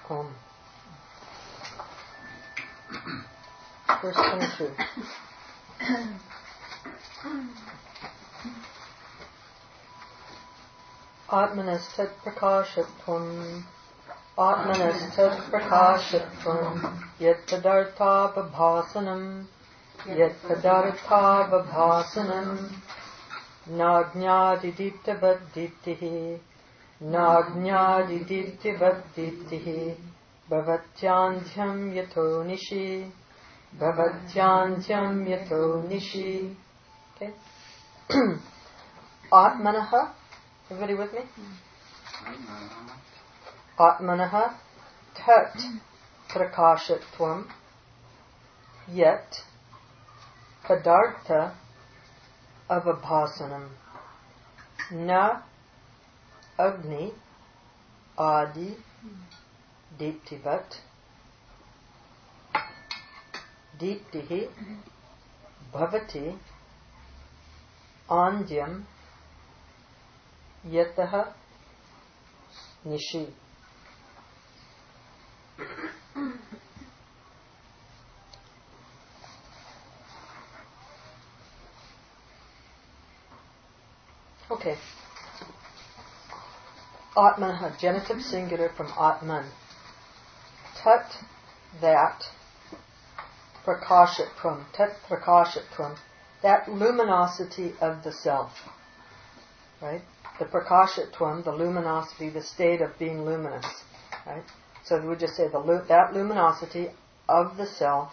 Om. Verse 22. Atmanastat prakashatvam Atmanastat prakashatvam Yat padartha vabhasanam Yat padartha vabhasanam Nagnadidiptavat diptihi Nagnadidiptavat diptihi Bhavatyantyam yato nishi Bhavatyantyam yato nishi. Okay. Atmanaha. Everybody with me? Atmanaha tat prakashatvam yet padartha avabhasanam na agni adi diptivat diptihi bhavati andyam yataha nishi. Okay. Atmanah, genitive singular from Atman. Tat, that. Prakashatvam, tat prakashatvam, that luminosity of the self. Right? The prakashatvam, the luminosity, the state of being luminous. Right? So we just say that luminosity of the self,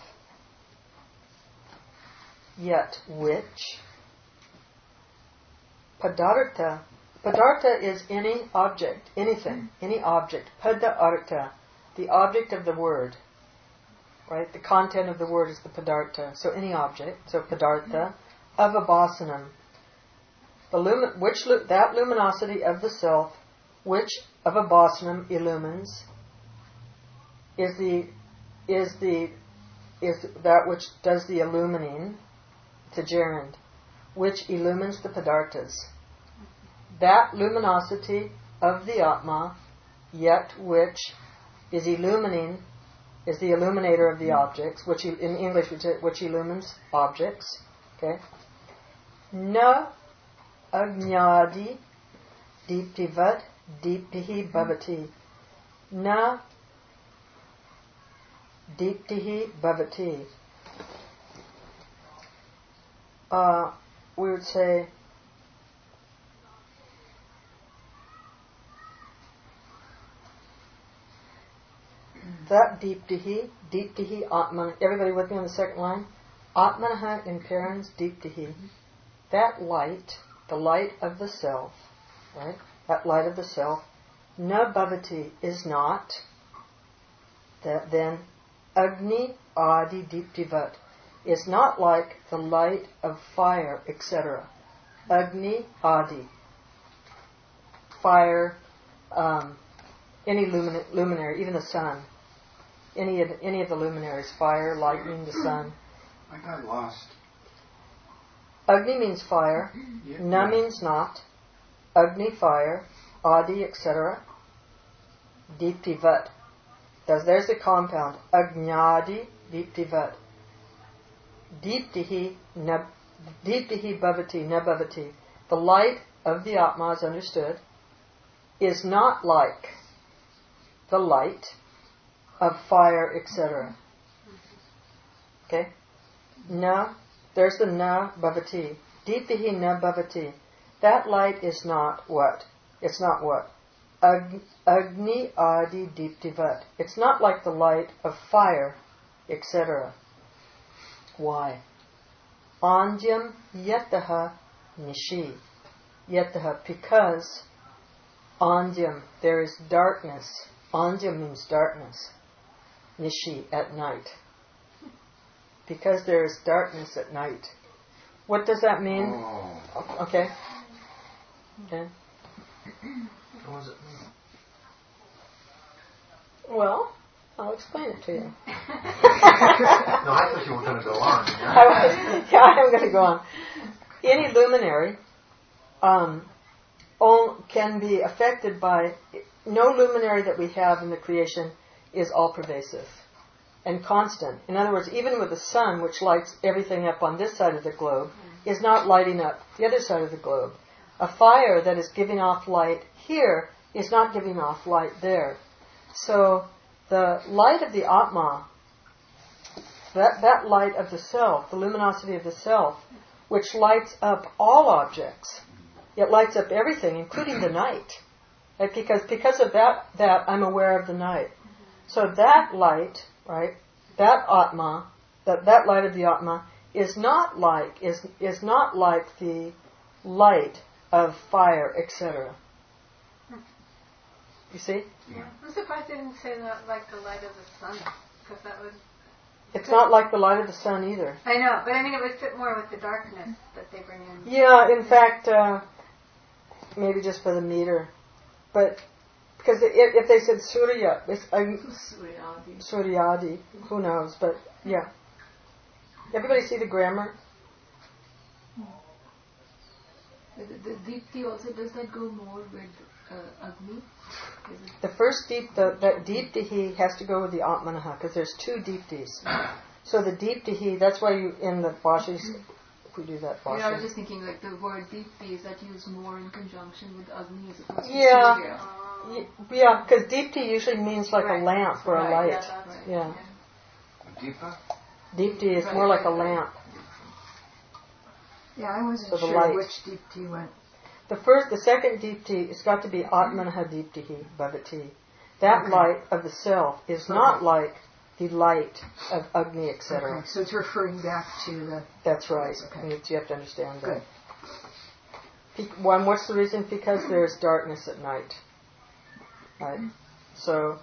yet which padartha is any object, anything, any object. Padartha, the object of the word. Right? The content of the word is the padartha. So any object. So padartha avabhasanam. That luminosity of the self, which avabhasanam illumines, is that which does the illumining. It's a gerund, which illumines the padarthas. That luminosity of the Atma, yet which is illumining, is the illuminator of the objects, which in English which illumines objects. Okay. Na agnyadi diptivat diptihi bhavati. Na diptihi bhavati. We would say that diptihi atman. Everybody with me on the second line? Atmanaha in parens diptihi. That light, the light of the self, right? That light of the self, na bhavati is not. That then agni adi diptivat is not like the light of fire, etc. Agni adi, fire, any luminary, even the sun. Any of the luminaries, fire, lightning, the sun. I got lost. Agni means fire. Yeah. Na means not. Agni, fire. Adi, etc. Diptivat. There's the compound. Agnyadi, diptivat. Diptihi bhavati, na bhavati. The light of the Atma, as understood, is not like the light of fire, etc. Okay? Na, there's the na bhavati. Diptihi na bhavati. That light is not what? It's not what? Agni adi diptivat. It's not like the light of fire, etc. Why? Andyam yataha nishi. Yataha, because andyam, there is darkness. Andyam means darkness. Nishi, at night. Because there is darkness at night. What does that mean? Oh. Okay. Okay. What does it mean? Well, I'll explain it to you. No, I thought you were going to go on. Yeah, I'm going to go on. Any luminary can be affected by... No luminary that we have in the creation is all-pervasive and constant. In other words, even with the sun, which lights everything up on this side of the globe, is not lighting up the other side of the globe. A fire that is giving off light here is not giving off light there. So the light of the Atma, that light of the self, the luminosity of the self, which lights up all objects, it lights up everything, including the night. Right? Because of that, I'm aware of the night. So that light, right, that Atma, that light of the Atma is not like the light of fire, etc. You see? Yeah. I'm surprised they didn't say that like the light of the sun, because that would. It's not like the light of the sun either. I know, but I mean it would fit more with the darkness that they bring in. Yeah, in fact, maybe just for the meter, but because if they said Surya, Suryadi, who knows? But yeah, everybody see the grammar? The Deepti also, does that go more with Agni? The first that Deeptihi has to go with the Atmanaha, because there's two Deeptis. So the Deeptihi, that's why you, in the Bhashas, if we do that Bhasha. Yeah, I was just thinking like the word Deepti, is that used more in conjunction with Agni as opposed to Yeah. Surya? Yeah, because Deepti usually means like a lamp or a light. Yeah, that's right. Yeah. Deepa? Deepti is more like a lamp. Yeah, I wasn't So the sure light. which Deepti went. The second Deepti, it's got to be Atmanaha Deeptihi Bhavati. That light of the self is not like the light of Agni, etc. Okay, so it's referring back to the... That's right. Okay. You have to understand Good. that. One, what's the reason? Because there's darkness at night. Right? So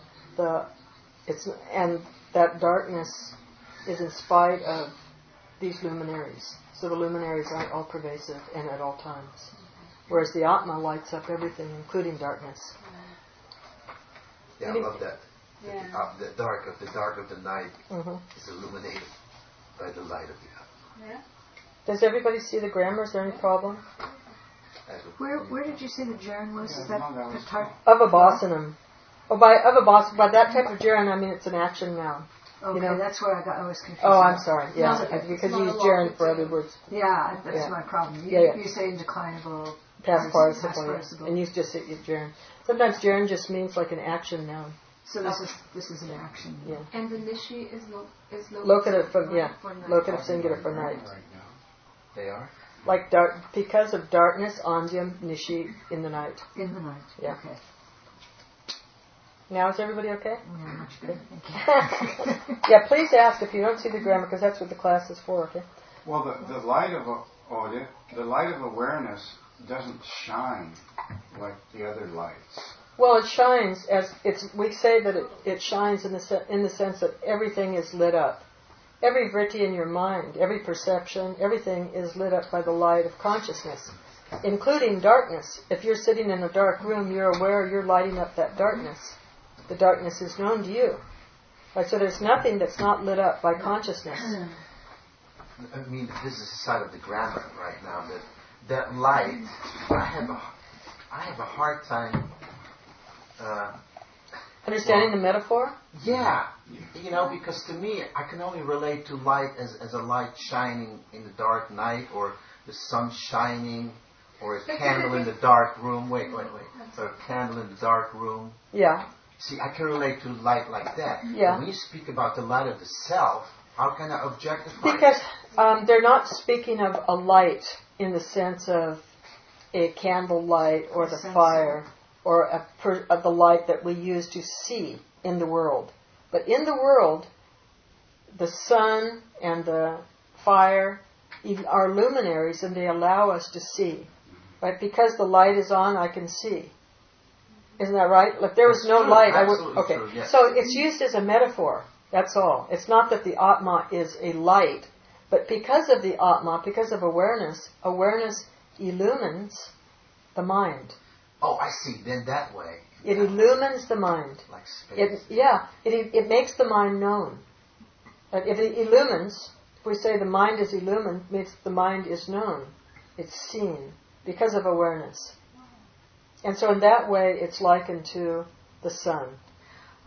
that darkness is in spite of these luminaries. So the luminaries aren't all pervasive and at all times. Whereas the Atma lights up everything, including darkness. Yeah, I love that. Yeah. The dark of the night Mm-hmm. is illuminated by the light of the Atma. Yeah. Does everybody see the grammar? Is there any problem? Where did you say the Jaren was? Is that Patar? Avabhasanam. By that type of Jaren, I mean it's an action noun. Okay, You know? that's where I was confused. Oh, I'm sorry. Yeah, No, it's okay. because It's you not use a Jaren lot, for it's other words. Yeah, that's Yeah. my problem. Yeah. You say indeclinable. Past participle, yeah. participle. And you just say Jaren. Sometimes Jaren just means like an action noun. So this is an action. Yeah. And the Nishi is Locative for night. locative singular for night. They are? Like because of darkness, Andyam, Nishi, in the night. In the night. Yeah. Okay. Now is everybody okay? Yeah, much better. Thank you. Yeah, please ask if you don't see the grammar, because that's what the class is for, okay? Well, the light of the light of awareness doesn't shine like the other lights. Well, it shines we say that it shines in the sense that everything is lit up. Every vritti in your mind, every perception, everything is lit up by the light of consciousness, including darkness. If you're sitting in a dark room, you're aware you're lighting up that darkness. The darkness is known to you. Right, so there's nothing that's not lit up by consciousness. I mean, this is the side of the grammar right now. That light, I have a hard time. Understanding the metaphor? Yeah, because to me, I can only relate to light as a light shining in the dark night, or the sun shining, or a candle in the dark room. Wait. Or a candle in the dark room. Yeah. See, I can relate to light like that. Yeah. But when you speak about the light of the self, how can I objectify Because it? they're not speaking of a light in the sense of a candle light or the fire or the light that we use to see in the world. But in the world, the sun and the fire are luminaries, and they allow us to see. Right? Because the light is on, I can see. Isn't that right? If there was no light, I would... Okay. True, yes. So it's used as a metaphor. That's all. It's not that the Atma is a light, but because of the Atma, because of awareness illumines the mind. Oh, I see. Then that way. It illumines the mind. Like space. It makes the mind known. But if it illumines, if we say the mind is illumined, it means the mind is known. It's seen because of awareness. And so in that way, it's likened to the sun.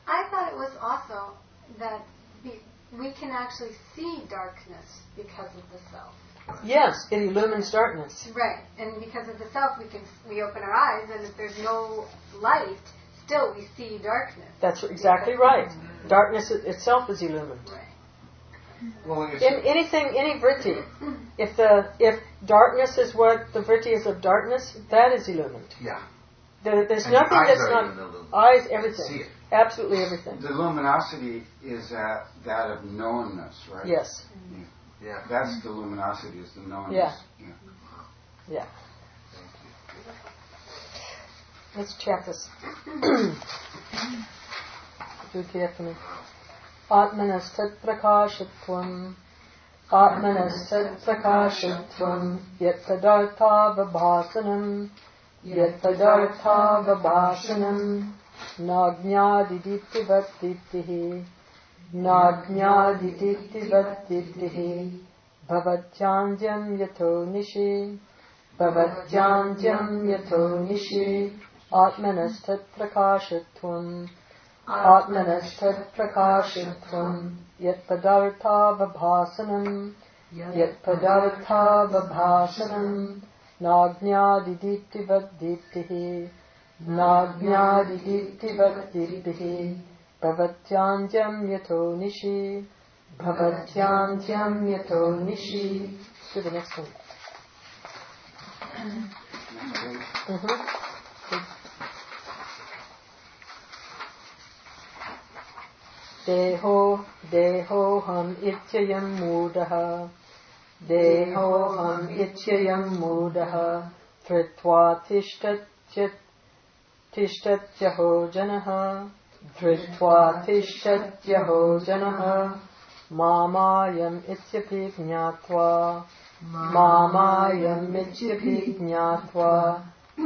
I thought it was also that we can actually see darkness because of the self. Yes, it illumines darkness. Right, and because of the self, we open our eyes, and if there's no light, still we see darkness. That's exactly right. Darkness itself is illumined. Right. Well, In any vritti, if darkness is what the vritti is of darkness, that is illumined. Yeah. There's And nothing eyes that's are not even illumined. eyes, See everything, it. absolutely everything. the luminosity is that of knownness, right? Yes, Yeah. That's the luminosity, is the knownness. Yeah. Yeah. yeah. Thank you. Let's chat this. Do carefully. Atmanastat prakashitvam, Atmanastat prakashitvam, Yat padartha vibhasanam, Yat padartha vibhasanam, Nagnadidittivat dittihi, Nagnadidittivat dittihi, Bhavatyanjam yato nishi, Bhavatyanjam yato nishi, Atmanastat prakashitvam, Atmanastat prakashitvam, Yat padartha vibhasanam, Yat padartha vibhasanam, Nagnadidittivat dittihi, Nagnadidittivat dittihi, Bhavatyanjam yato nishi, Bhavatyanjam yato nishi. Do the next one. Deho ham ityayam mudaha, Deho ham ityayam mudaha, Dhritva tishtatyaho janaha, Dhritva tishtatyaho janaha, Mamayam ityapi jnatva, Mamayam ityapi jnatva,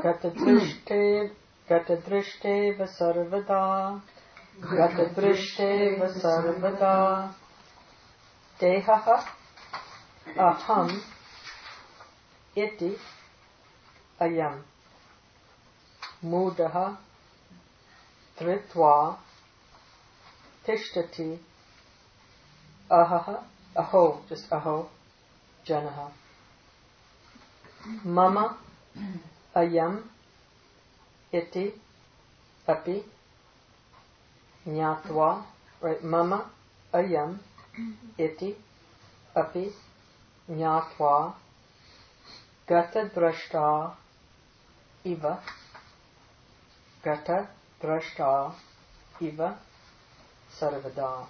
Gatadrishteva sarvada, Gatadrishteva sarvada. Dehaha aham iti ayam mudaha dhritva tishtati aho, just aho, janaha. Mama ayam iti api Jnatva, right? Mama ayam iti api jnatva gata drashta iva sarvada.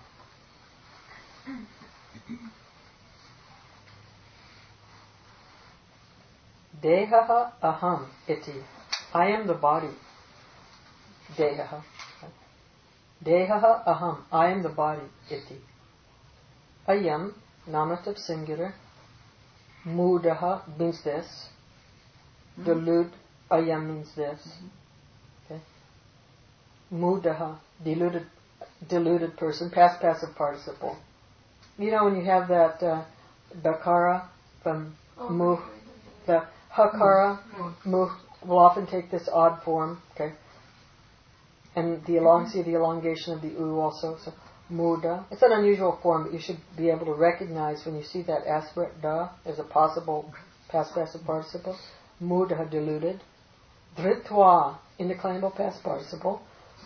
Dehaha aham iti. I am the body. Dehaha. Dehaha aham, I am the body, iti. Ayam, nominative singular. Mudaha means this. Dilute, ayam means this. Okay. Mudaha, deluded person, past passive participle. You know when you have that dakara from muh, the hakara, muh will often take this odd form, okay? And the elongation of the u also. So muda. It's an unusual form, but you should be able to recognize when you see that aspirate da as a possible past passive participle. Muda, deluded. Dhritva, indeclinable past participle.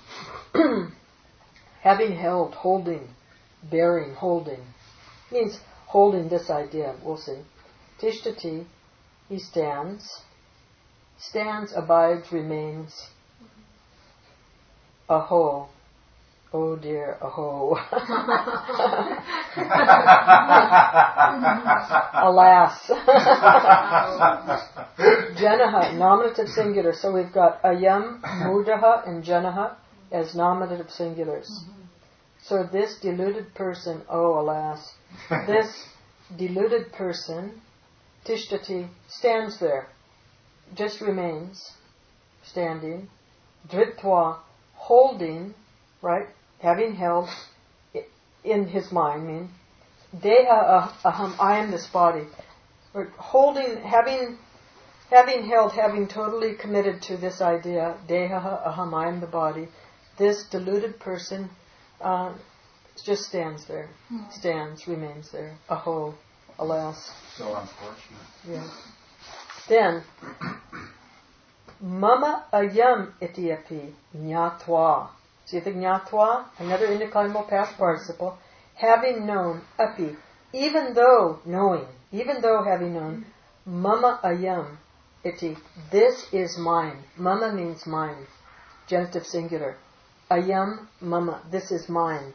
Having held, holding, bearing, holding. Means holding this idea. We'll see. Tishtati, he stands. Stands, abides, remains. Aho. Oh dear, aho. Alas. Janaha, nominative singular. So we've got ayam, mudaha, and janaha as nominative singulars. So this deluded person, oh alas, this deluded person, tishtati, stands there, just remains, standing, dhritva, holding, right, having held in his mind, mean, deha aham, I am this body, holding, having held, having totally committed to this idea, deha aham, I am the body, this deluded person just stands there. Stands, remains there. Aho, alas. So unfortunate. Yes. Then, mama ayam iti api jnatva. See the jnatva? Another indeclinable past participle. Having known, api, even though knowing, even though having known, mama ayam iti, this is mine. Mama means mine. Genitive singular. Ayam mama, this is mine.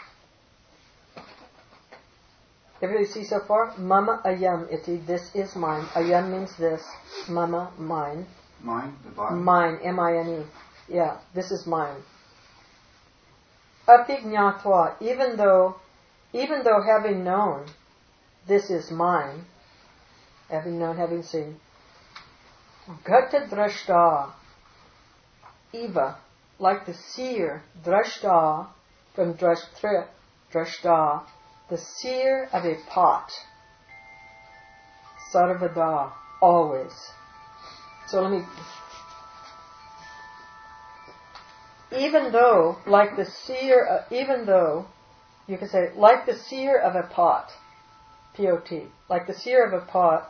Everybody see so far? Mama ayam iti, this is mine. Ayam means this. Mama, mine. Mine, the body. Mine, M-I-N-E. Yeah, this is mine. Api jnatva, even though having known, this is mine, having known, having seen. Gata drashta, eva, like the seer, drashta, from drashta, the seer of a pot. Sarvada, always. So let me... Even though, like the seer, even though, you can say, like the seer of a pot, P-O-T, like the seer of a pot,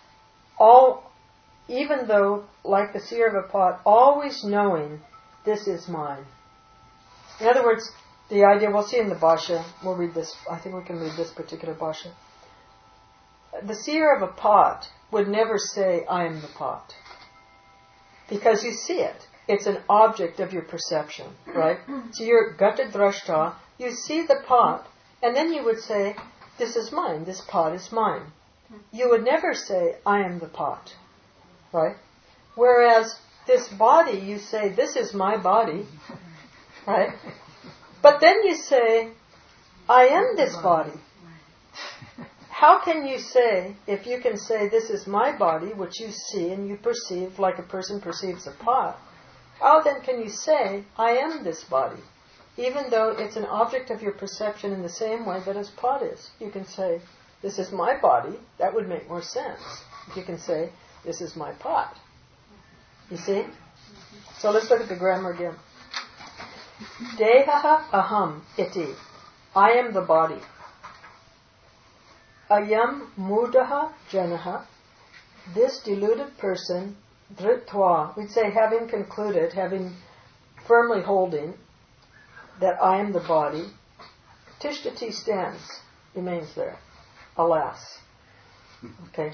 even though, like the seer of a pot, always knowing, this is mine. In other words, the idea, we'll see in the Bhashya, we'll read this, I think we can read this particular Bhashya. The seer of a pot would never say, I am the pot. Because you see it. It's an object of your perception, right? So you're gata drashta, you see the pot, and then you would say, this is mine, this pot is mine. You would never say, I am the pot, right? Whereas this body, you say, this is my body, right? But then you say, I am this body. How can you say, if you can say, this is my body, which you see and you perceive like a person perceives a pot, how then can you say, I am this body? Even though it's an object of your perception in the same way that a pot is. You can say, this is my body. That would make more sense. If you can say, this is my pot. You see? So let's look at the grammar again. Dehaha aham iti. I am the body. Ayam mudaha janaha. This deluded person, dhritva, we'd say having concluded, having firmly holding that I am the body, tishtati stands, remains there. Alas. Okay.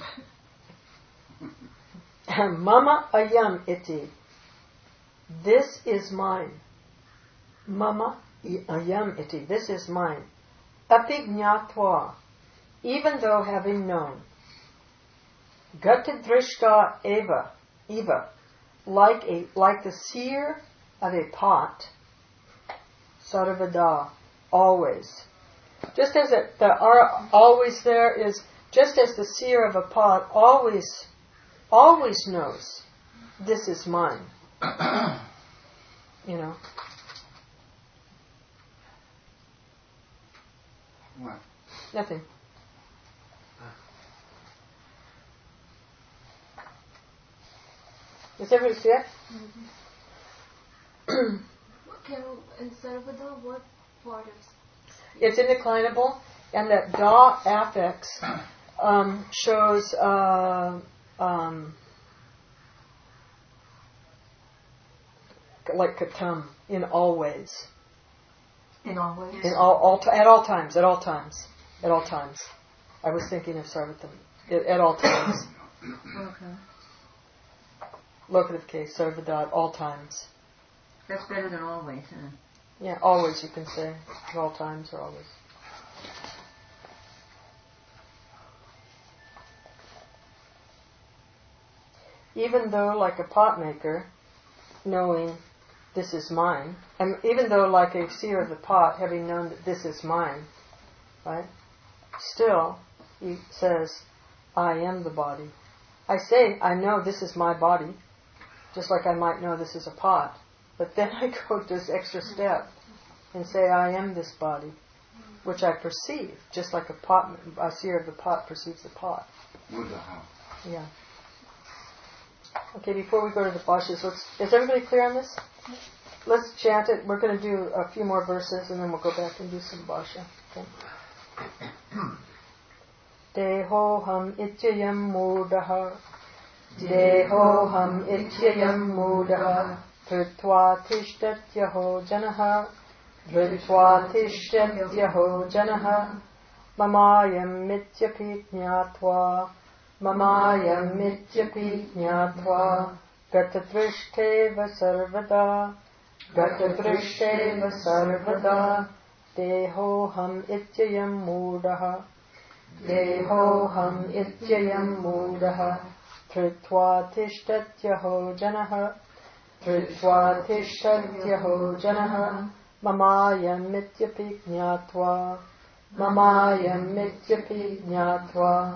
Mama ayam iti. This is mine. Mama ayam iti. This is mine. Api jnatva. Even though having known. Gata drishta eva. Like the seer of a pot. Sarvada. Always. Just as always there is, just as the seer of a pot always knows, this is mine. You know. What? Nothing. Does everybody see it? In Sarvada, what part is? It's indeclinable, and that da affix shows like katam, in all ways. In all ways? At all times. I was thinking of Sarvatam. At all times. Okay. Locative case, Sarvada, at all times. That's better than always, huh? Yeah, always you can say. At all times or always. Even though, like a pot maker, knowing this is mine, and even though, like a seer of the pot, having known that this is mine, right? Still, he says, I am the body. I say, I know this is my body, just like I might know this is a pot. But then I go to this extra step and say, I am this body, which I perceive, just like a seer of the pot perceives the pot. Mudaha. Yeah. Okay, before we go to the Bhashyas, is everybody clear on this? let's chant it. We're going to do a few more verses and then we'll go back and do some bhasha. Okay. Dehoham ityayam mudaha Dehoham ityayam mudaha Dhritva tishtatyaho janaha Dhritva tishtatyaho janaha Mamayam mityapi jnatva Mamayam mityapi jnatva Gatadrishteva sarvada Gatadrishteva sarvada Dehoham ityayam mudaha Dehoham ityayam mudaha Dhritva tishtatyaho janaha Dhritva tishtatyaho janaha Mamayam mityapi jnatva Mamayam mityapi jnatva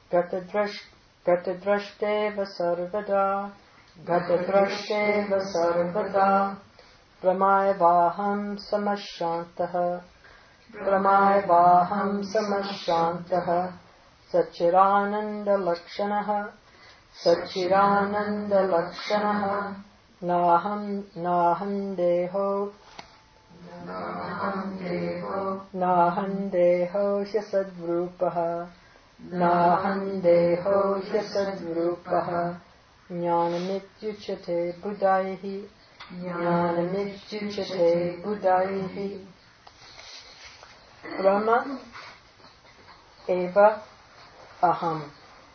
Gatadrishteva sarvada Gatadrishteva sarvada Brahmaivaham samashantaha Brahmaivaham samashantaha Sachirananda lakshanaha Sachirananda lakshanaha Naham deho Naham deho hyasadrupaha Naham deho hyasadrupaha Jnanamityuchate buddhaihi Jnanamityuchate buddhaihi Brahma eva aham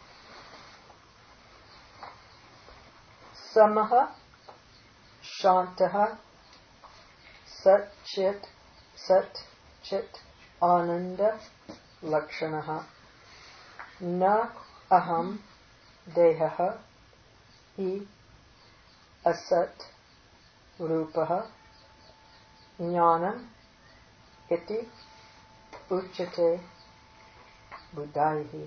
Samaha Shantaha Sat Chit Ananda Lakshanaha Na aham Dehaha Hi Asat Rupaha Jnanam Iti Uchate Buddhaihi.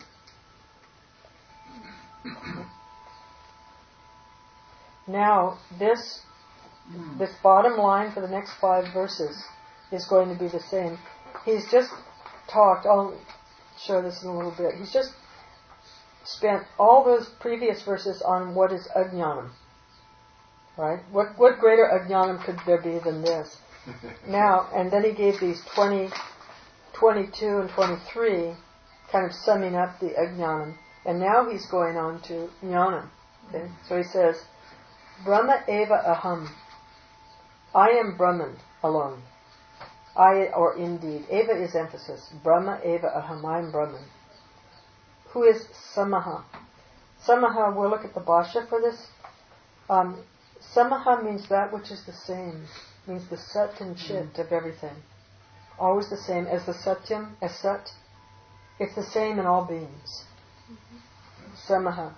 Now, this bottom line for the next 5 verses is going to be the same. He's just talked, I'll show this in a little bit, he's just spent all those previous verses on what is ajnanam. Right? What greater ajnanam could there be than this? Now, and then he gave these 20, 22 and 23, kind of summing up the ajnanam. And now he's going on to jnanam. Okay? So he says, Brahma eva aham. I am Brahman alone. Or indeed. Eva is emphasis. Brahma eva aham. I am Brahman. Who is samaha? Samaha, we'll look at the bhasha for this. Samaha means that which is the same. Means the sat and chit of everything. Always the same. As the satyam, as sat. It's the same in all beings. Samaha.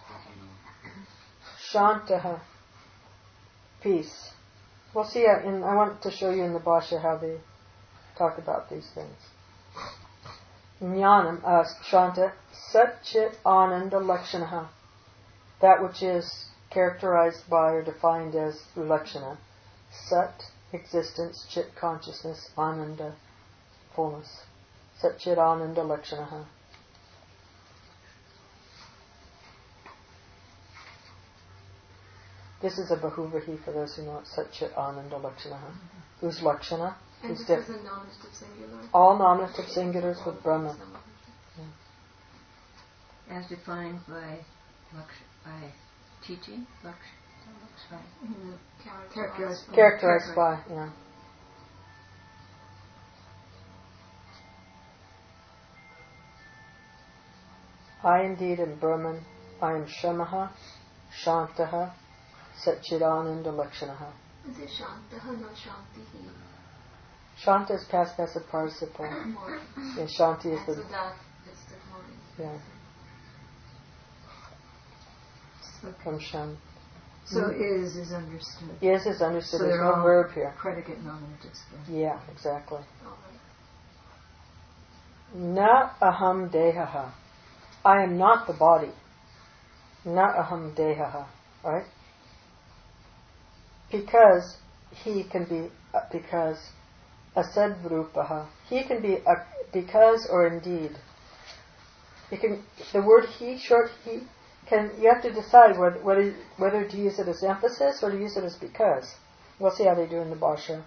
Shantaha. Peace. We'll see, I want to show you in the bhasha how they talk about these things. Jnanam, Shanta, Sat Chit Ananda Lakshanaha. That which is characterized by or defined as Lakshana. Sat, existence, Chit, consciousness, Ananda, fullness. Sat Chit Ananda Lakshanaha. This is a Bahuvahi for those who know it. Sat Chit Ananda Lakshanaha. Who's Lakshana? And Who's this is a nominative singular. All nominative singulars with Brahma. As defined by teaching, Characterized by, yeah. I indeed am Brahman. I am Shamaha, Shantaha, Satchidananda Lakshanaha. Is it Shantaha, not Shantihi? Shanta is past passive participle. And Shanti is So the... that is the morning. Yeah. From Shan. So is understood. Is understood. So There's they're no all verb here. Predicate nominatives. Yeah, exactly. All right. Na aham dehaha. I am not the body. Na aham dehaha. Right? Because he can be, because asadrupaha. He can be because or indeed. You can, the word he, short he, you have to decide whether to use it as emphasis or to use it as because. We'll see how they do in the Bhashya.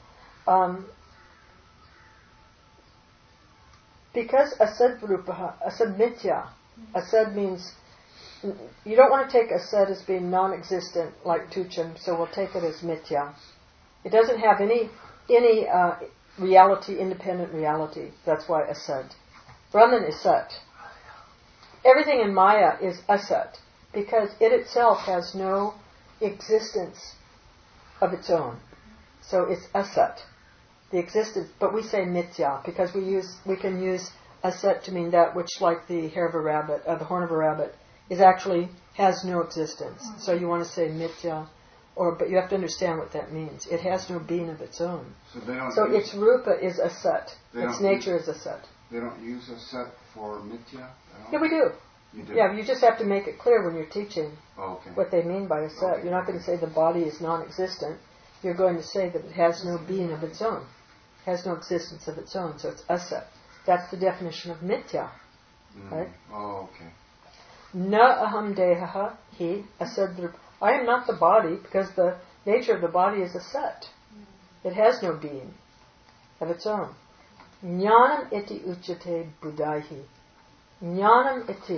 Because asad rupaha, asad mitya, asad means, you don't want to take asad as being non-existent like tucham, so we'll take it as mitya. It doesn't have any reality, independent reality. That's why asad. Brahman is sat. Everything in Maya is asat, because it itself has no existence of its own. So it's asat, the existence. But we say mitya because we can use asat to mean that which, like the hair of a rabbit, the horn of a rabbit, is actually has no existence. So you want to say mitya, but you have to understand what that means. It has no being of its own. So its rupa is asat. Its nature is asat. They don't use asat for mitya at all? Yeah, we do. You do? Yeah, you just have to make it clear when you're teaching Okay. what they mean by asat. Okay. You're not going to say the body is non-existent. You're going to say that it has no being of its own. It has no existence of its own. So it's asat. That's the definition of mitya. Right? Oh, okay. Na aham dehaha hi asad rupa. I am not the body because the nature of the body is asat. It has no being of its own. Jnanam iti uchate buddhaihi. Jnanam iti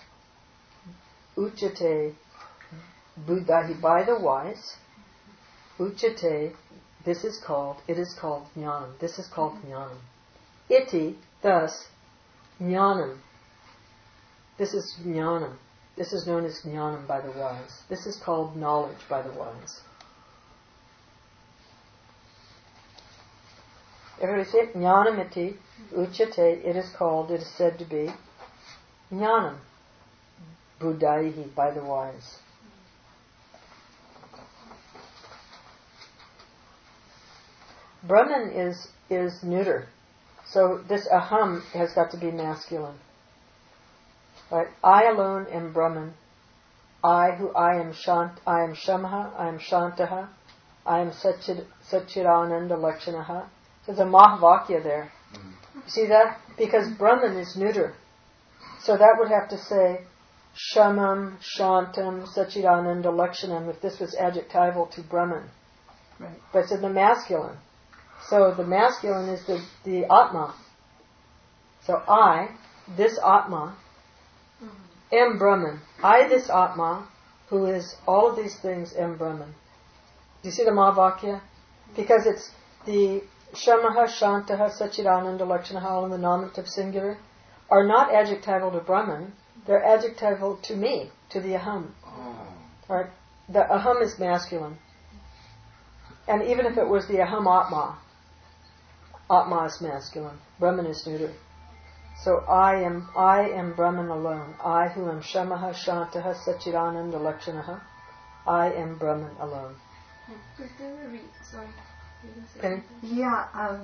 uchate buddhaihi, by the wise. Uchate, it is called jnanam. This is called jnanam. Iti, thus, jnanam. This is jnanam. This is known as jnanam by the wise. This is called knowledge by the wise. Everybody say it? Jnanam iti uchate, it is said to be jnanam. Buddhaihi, by the wise. Brahman is neuter. So this aham has got to be masculine. Right? I alone am Brahman. I am Shamaha, I am Shantaha, I am Satchidananda Lakshanaha. There's a Mahavakya there. You see that? Because Brahman is neuter. So that would have to say Shamam, Shantam, Satchidananda Lakshanam if this was adjectival to Brahman. Right. But it's in the masculine. So the masculine is the Atma. So I, this Atma, am Brahman. I, this Atma, who is all of these things, am Brahman. Do you see the Mahavakya? Because it's the Shamaha, Shantaha, Satchidananda, Lakshanaha, all in the nominative singular, are not adjectival to Brahman. They're adjectival to me, to the Aham. Right? The Aham is masculine. And even if it was the Aham Atma, Atma is masculine. Brahman is neuter. So I am Brahman alone. I who am Shamaha, Shantaha, Satchidananda, Lakshanaha. I am Brahman alone. Sorry. Okay. Yeah.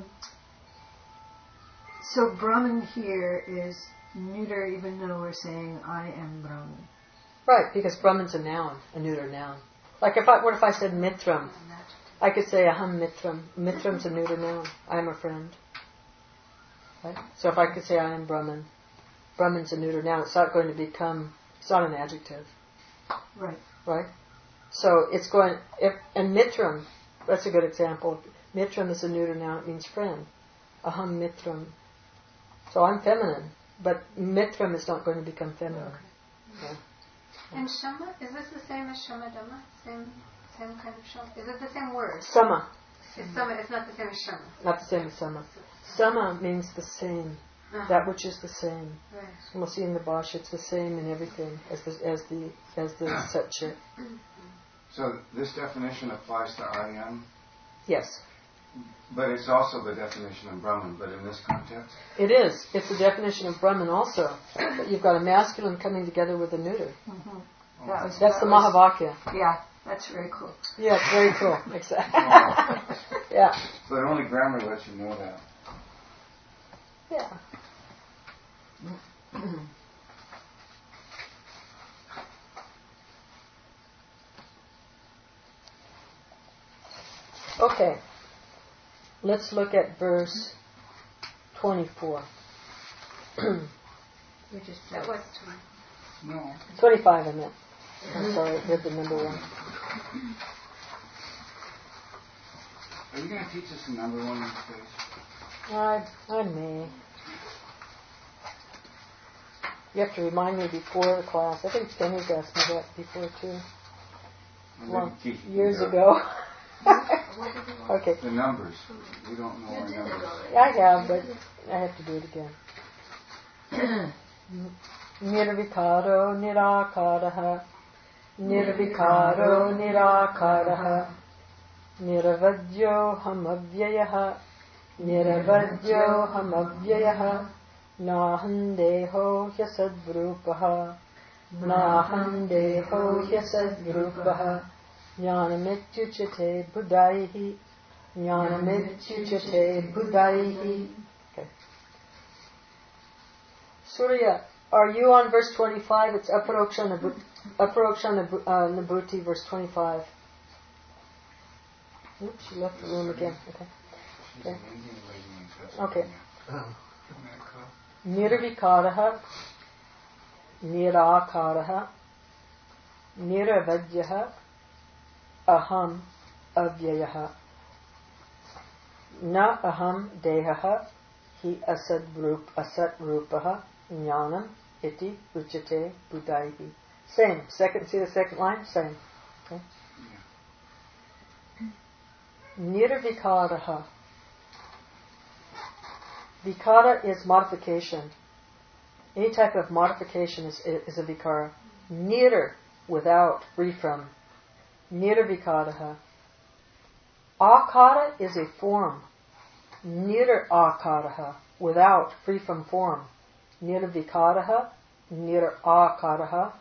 So Brahman here is neuter, even though we're saying I am Brahman. Right, because Brahman's a noun, a neuter noun. Like what if I said Mitram? I could say Aham Mitram. Mitram's a neuter noun. I am a friend. Right? So if I could say I am Brahman, Brahman's a neuter noun. It's not going to become. It's not an adjective. Right. Right. So it's going. And Mitram, that's a good example. Mitram is a neuter noun. It means friend. Aham Mitram. So I'm feminine, but Mitram is not going to become feminine. Okay. Yeah. And Shama, is this the same as Shama Dhamma? Same kind of Shama? Is it the same word? Sama. It's not the same as Shama. Not the same as Sama. Sama means the same. That which is the same. Right. And we'll see in the Bhashya, it's the same in everything as the Satchit. So this definition applies to I am, Yes. but it's also the definition of Brahman, but in this context? It is. It's the definition of Brahman also. But you've got a masculine coming together with a neuter. Mm-hmm. That's the Mahavakya. Yeah, that's very cool. Yeah, it's very cool. Exactly. Oh. Yeah. But only grammar lets you know that. Yeah. Okay. Let's look at verse 24. That was 20. No. 25 I meant. I'm sorry, I read the number wrong. Are you going to teach us the number one in space? I may. You have to remind me before the class. I think Penny's asked me that before too. Long years ago. Okay. The numbers. We don't know our numbers. I have, but I have to do it again. Nirvikaro nirakaraha. Nirvikaro nirakaraha. Niravajyo hamavyayaha. Niravajyo hamavyayaha. Naham deho hyasadrupaha. Naham deho hyasadrupaha. Jnanamitchuchate buddhaihi. Jnanamitchuchate buddhaihi. Okay. Surya, are you on verse 25? It's Aparoksha Nibhuti, verse 25. Oops, she left the room again. Okay. Okay. Nirvikaraha, Nirakaraha, Niravajyaha, Aham Avyayaha. Na aham dehaha, hi asat rupaha, jnanam iti uchate buddhaihi. Same. See the second line? Same. Okay. Nirvikaraha. Vikara is modification. Any type of modification is a vikara. Nir, without, free from. Nirvikaraha. Akara is a form. Nir-akaraha, without, free from form. Nirvikaraha, nir-akaraha.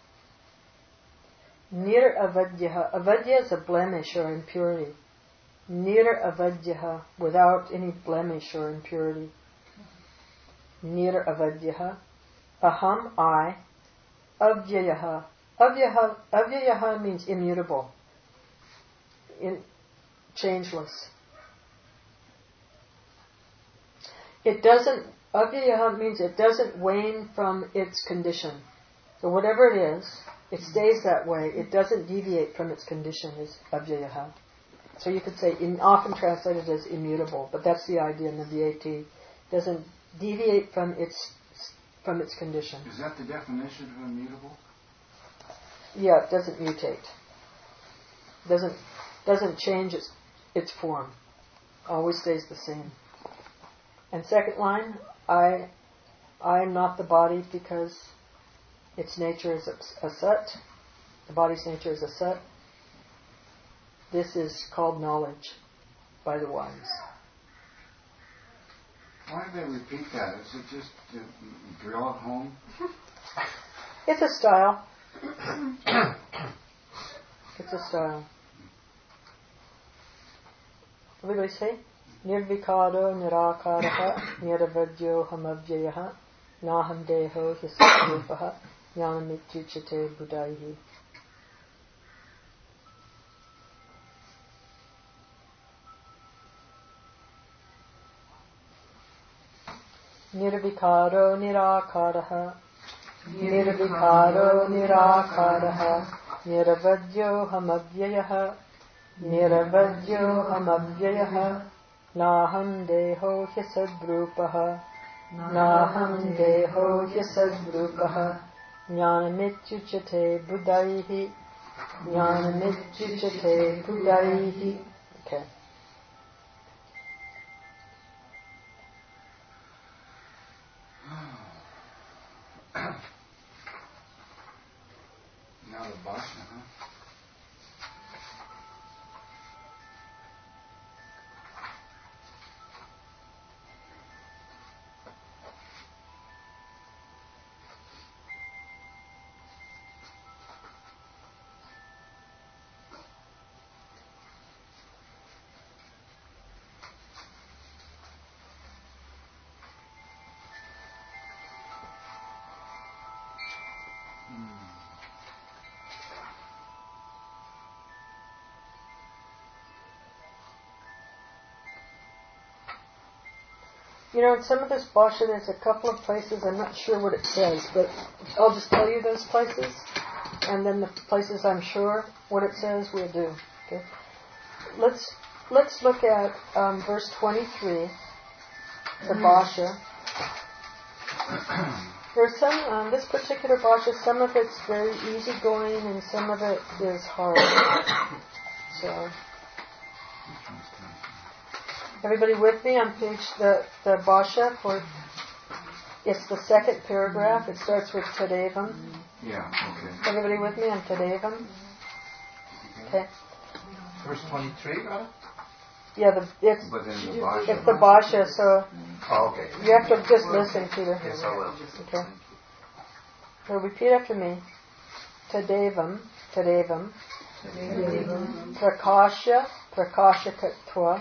Nir-avadyaha. Avadya is a blemish or impurity. Nir-avadyaha, without any blemish or impurity. Nir-avadyaha. Aham, I. Avyayaha. Avyayaha means immutable. Changeless. It doesn't, Avyayaha means it doesn't wane from its condition. So whatever it is, it stays that way. It doesn't deviate from its condition, is Avyayaha. So you could say, often translated as immutable, but that's the idea in the VAT. Doesn't deviate from its condition. Is that the definition of immutable? Yeah, it doesn't mutate. Doesn't change its form. Always stays the same. And second line, I am not the body because its nature is asat. The body's nature is asat. This is called knowledge by the wise. Why do they repeat that? Is it just to drill it home? It's a style. It's a style. Everybody say? Nirvikaro nirakaraha niravajyo hamavyayaha naham deho hisatrupaha jnanamitchuchate buddhaihi. Nirvikaro nirakaraha Nirvikaro nirakaraha niravajyo hamavyayaha Niravajyo hamavyayaha Naham deho hyasadrupaha Naham deho hyasadrupaha Jnanamitchuchate buddhaihi Jnanamitchuchate buddhaihi. Okay. Now the Bhashna, huh? You know, in some of this Bhashya, there's a couple of places, I'm not sure what it says, but I'll just tell you those places, and then the places I'm sure what it says, we'll do. Okay? let's look at verse 23, the Bhashya. There's some, this particular Bhashya, some of it's very easygoing and some of it is hard. So, everybody with me on page, the Bhashya for, it's the second paragraph. It starts with Tadevam. Yeah, okay. Everybody with me on Tadevam? Okay. Verse 23, Radha? Yeah, it's But then the Bhashya. the Bhashya, so Oh, okay. you have to just listen, Peter. Yes, I will. Okay. So repeat after me. Tadevam, Tadevam, Prakashya, Prakashakatva,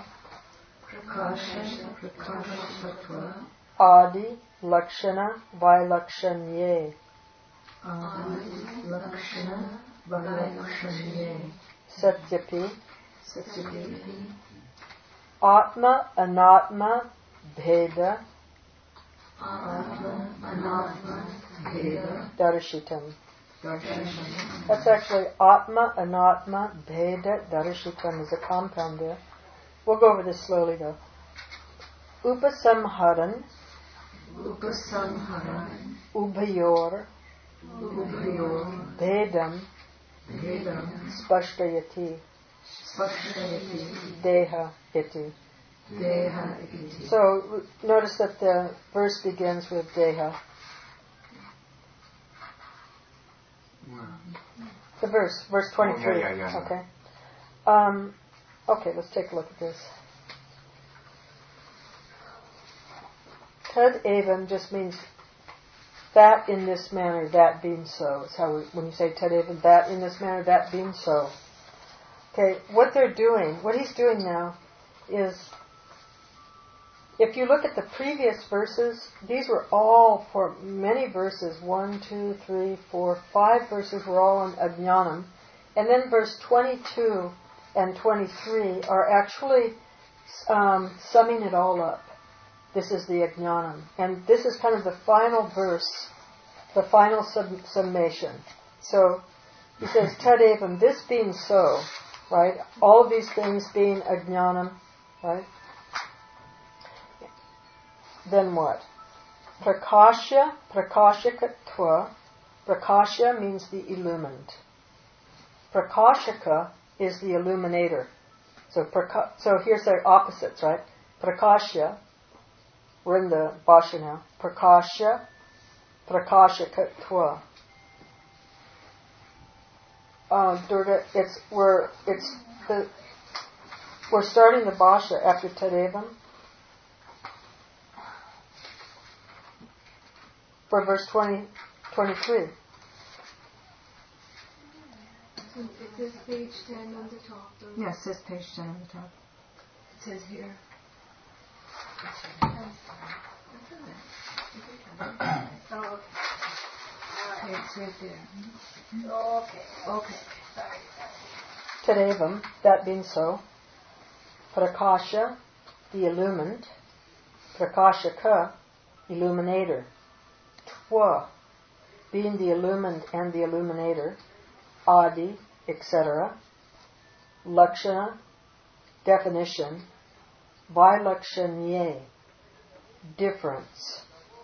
Adi, Lakshana, Vailakshanye, Satyapi, Atma, Anatma, Bheda, Darshitam. That's actually Atma, Anatma, Bheda, Darshitam is a compound there. We'll go over this slowly though. Upasamharan, Ubhayor, Bhedam, Spashtayati, Deha iti. So notice that the verse begins with Deha. The verse 23. Oh, yeah. Okay. Okay, let's take a look at this. Tad evam just means that in this manner, that being so. It's how when you say tad evam, that in this manner, that being so. Okay, what he's doing now is, if you look at the previous verses, these were all, for many verses, 1, 2, 3, 4, 5 verses were all on Ajnanam. And then verse 22 and 23 are actually summing it all up. This is the Ajnanam. And this is kind of the final verse, the final summation. So he says, Tadevam, this being so, right? All of these things being Ajnanam, right? Then what? Prakashya, Prakashakatva. Prakashya means the illumined. Prakashaka is the illuminator. So here's their opposites, right? Prakashya, we're in the Bhashya now. Prakashya, Prakashakatva. Durga, we're starting the Bhashya after Tadevam. For verse 23. It says page 10 on the top. Yeah, it says page 10 on the top. It says here. Oh, Okay, it's right there. okay. Tadevam, that being so. Prakasha, the illumined. Prakashaka, illuminator. Twa, being the illumined and the illuminator. Adi, etc. Lakshana, definition. Vailakshanye, difference.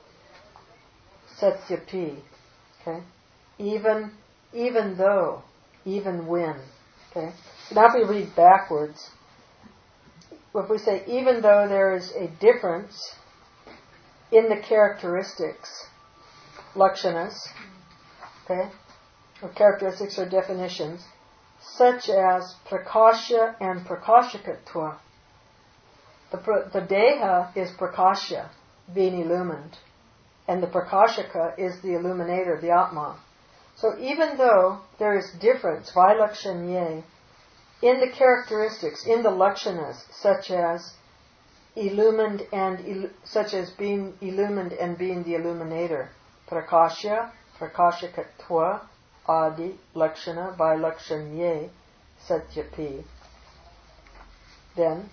Satyapi, okay? Even though, even when, okay? So now if we read backwards, if we say even though there is a difference in the characteristics, lakshanas, okay, or characteristics or definitions, such as prakashya and prakashakatva. The deha is prakashya, being illumined, and the prakashaka is the illuminator, the atma. So even though there is difference, vailakshanye, in the characteristics, in the lakshanas, such as illumined and such as being illumined and being the illuminator, prakashya, prakashakatva, adi, lakshana, vailakshanye, satyapi. Then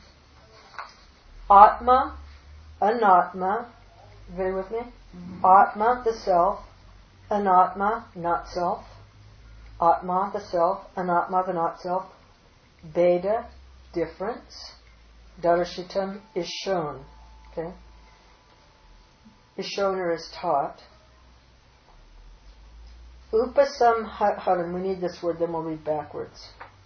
Atma, Anatma, very with me? Mm-hmm. Atma, the self, Anatma, not self, Atma, the self, Anatma, the not self, Bheda, difference, Darshitam is shown. Okay? Is shown or is taught. Upasamharam. We need this word, then we'll read backwards.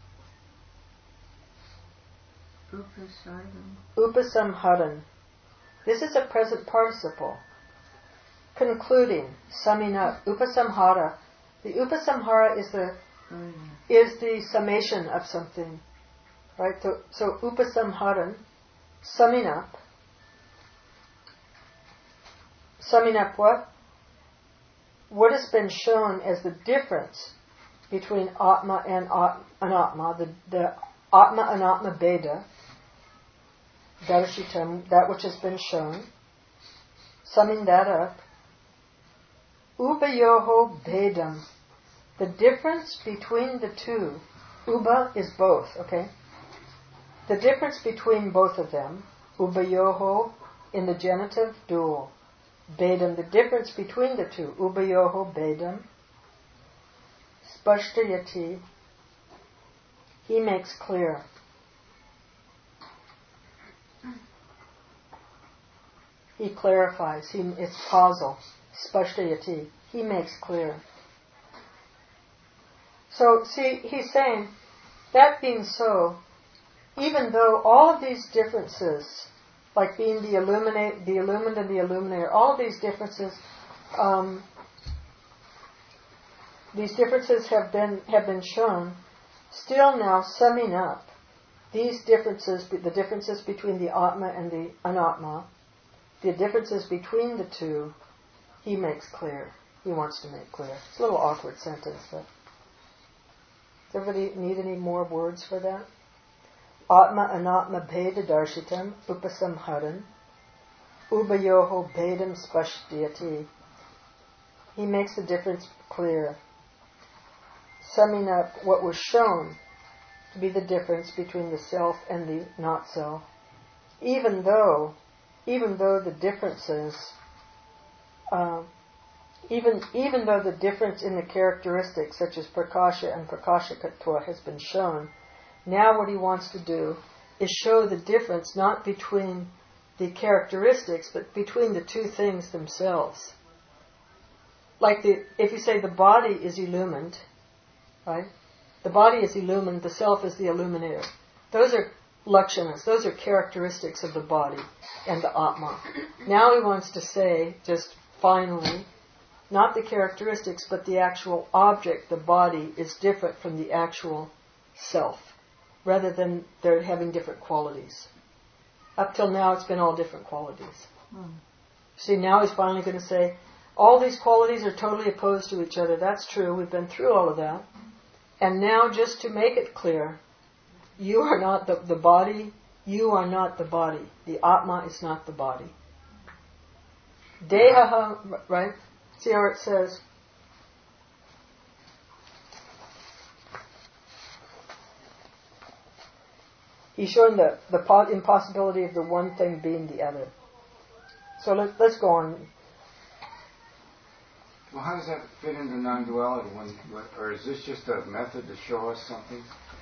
Upasamharan. This is a present participle. Concluding, summing up. Upasamhara. The upasamhara is the summation of something. Right? So upasamharan, summing up. Summing up what? What has been shown as the difference between Atma and Anatma, the Atma-Anatma Bheda, Darshitam, that which has been shown, summing that up, Ubayoho Bhedam, the difference between the two, Uba is both, okay? The difference between both of them, Ubayoho in the genitive dual, Bhedam, the difference between the two, Ubayoho Bhedam, Spashtayati, he makes clear. He clarifies. It's causal. Spashtayati. He makes clear. So, see, he's saying, that being so, even though all of these differences, like being the illumined and the illuminator, all of these differences have been shown, still now summing up these differences, the differences between the Atma and the Anatma, the differences between the two, he makes clear. He wants to make clear. It's a little awkward sentence, but does everybody need any more words for that? Atma Anatma Bheda Darshitam Upasamharan Ubayoho Bhedam Spashtayati. He makes the difference clear, summing up what was shown to be the difference between the self and the not self, even though the differences, even though the difference in the characteristics such as prakasha and prakashakatva has been shown, now what he wants to do is show the difference not between the characteristics but between the two things themselves. Like if you say the body is illumined, right? The body is illumined, the self is the illuminator. Those are lakshanas, those are characteristics of the body and the Atma. Now he wants to say, just finally, not the characteristics, but the actual object, the body, is different from the actual self, rather than they're having different qualities. Up till now, it's been all different qualities. See, now he's finally going to say, all these qualities are totally opposed to each other. That's true. We've been through all of that. And now, just to make it clear, you are not the body. You are not the body. The Atma is not the body. Dehaha, right? See how it says, he's showing the impossibility of the one thing being the other. So let's go on. Well, how does that fit into non-duality? Or is this just a method to show us something?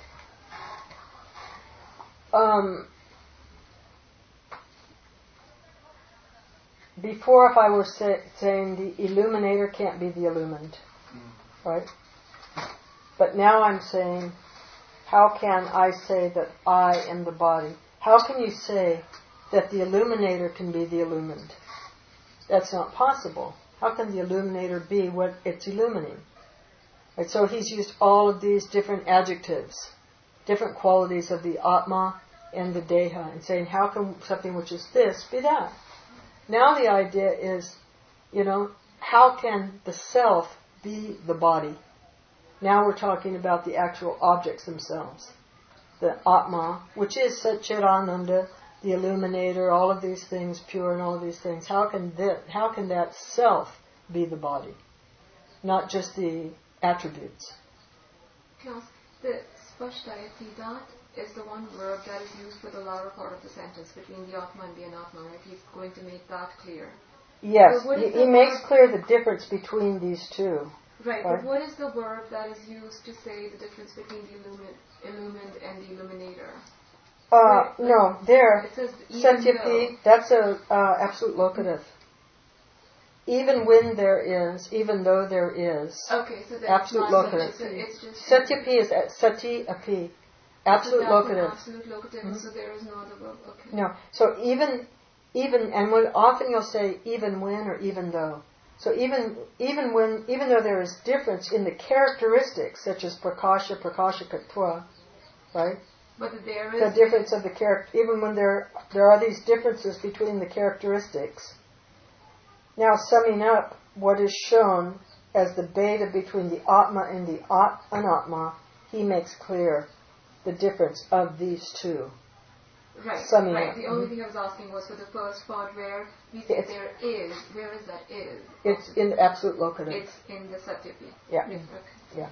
Before, if I were saying the illuminator can't be the illumined, right? But now I'm saying, how can I say that I am the body? How can you say that the illuminator can be the illumined? That's not possible. How can the illuminator be what it's illumining? Right, so he's used all of these different adjectives, different qualities of the Atma and the Deha, and saying, how can something which is this be that? Now the idea is, how can the self be the body? Now we're talking about the actual objects themselves. The Atma, which is Satchidananda, the illuminator, all of these things, pure and all of these things. How can that self be the body? Not just the attributes. Class, the Spashtayati, that is the one verb that is used for the latter part of the sentence between the Atma and the Anatma, right? He's going to make that clear. Yes, so he makes clear the difference between these two. Right, but what is the verb that is used to say the difference between the illumined and the illuminator? No, there. It says even Satyapi, that's a absolute locative. Even when there is, even though there is. Okay, so that's Absolute not locative. So it's just Satyapi is sati api. Absolute so that's locative. An absolute locative, so there is no other verb. Okay. No. So even, and often you'll say even when or even though. So even though there is difference in the characteristics, such as prakasha, prakashakatva, right? But there is The difference of the character, even when there are these differences between the characteristics. Now, summing up what is shown as the beta between the Atma and the Anatma, he makes clear the difference of these two. Right. Summing right. up. The only thing I was asking was for the first part where we say there is. Where is that is? It's in the absolute locative. It's in the Satyapi. Yeah. Okay. Yeah.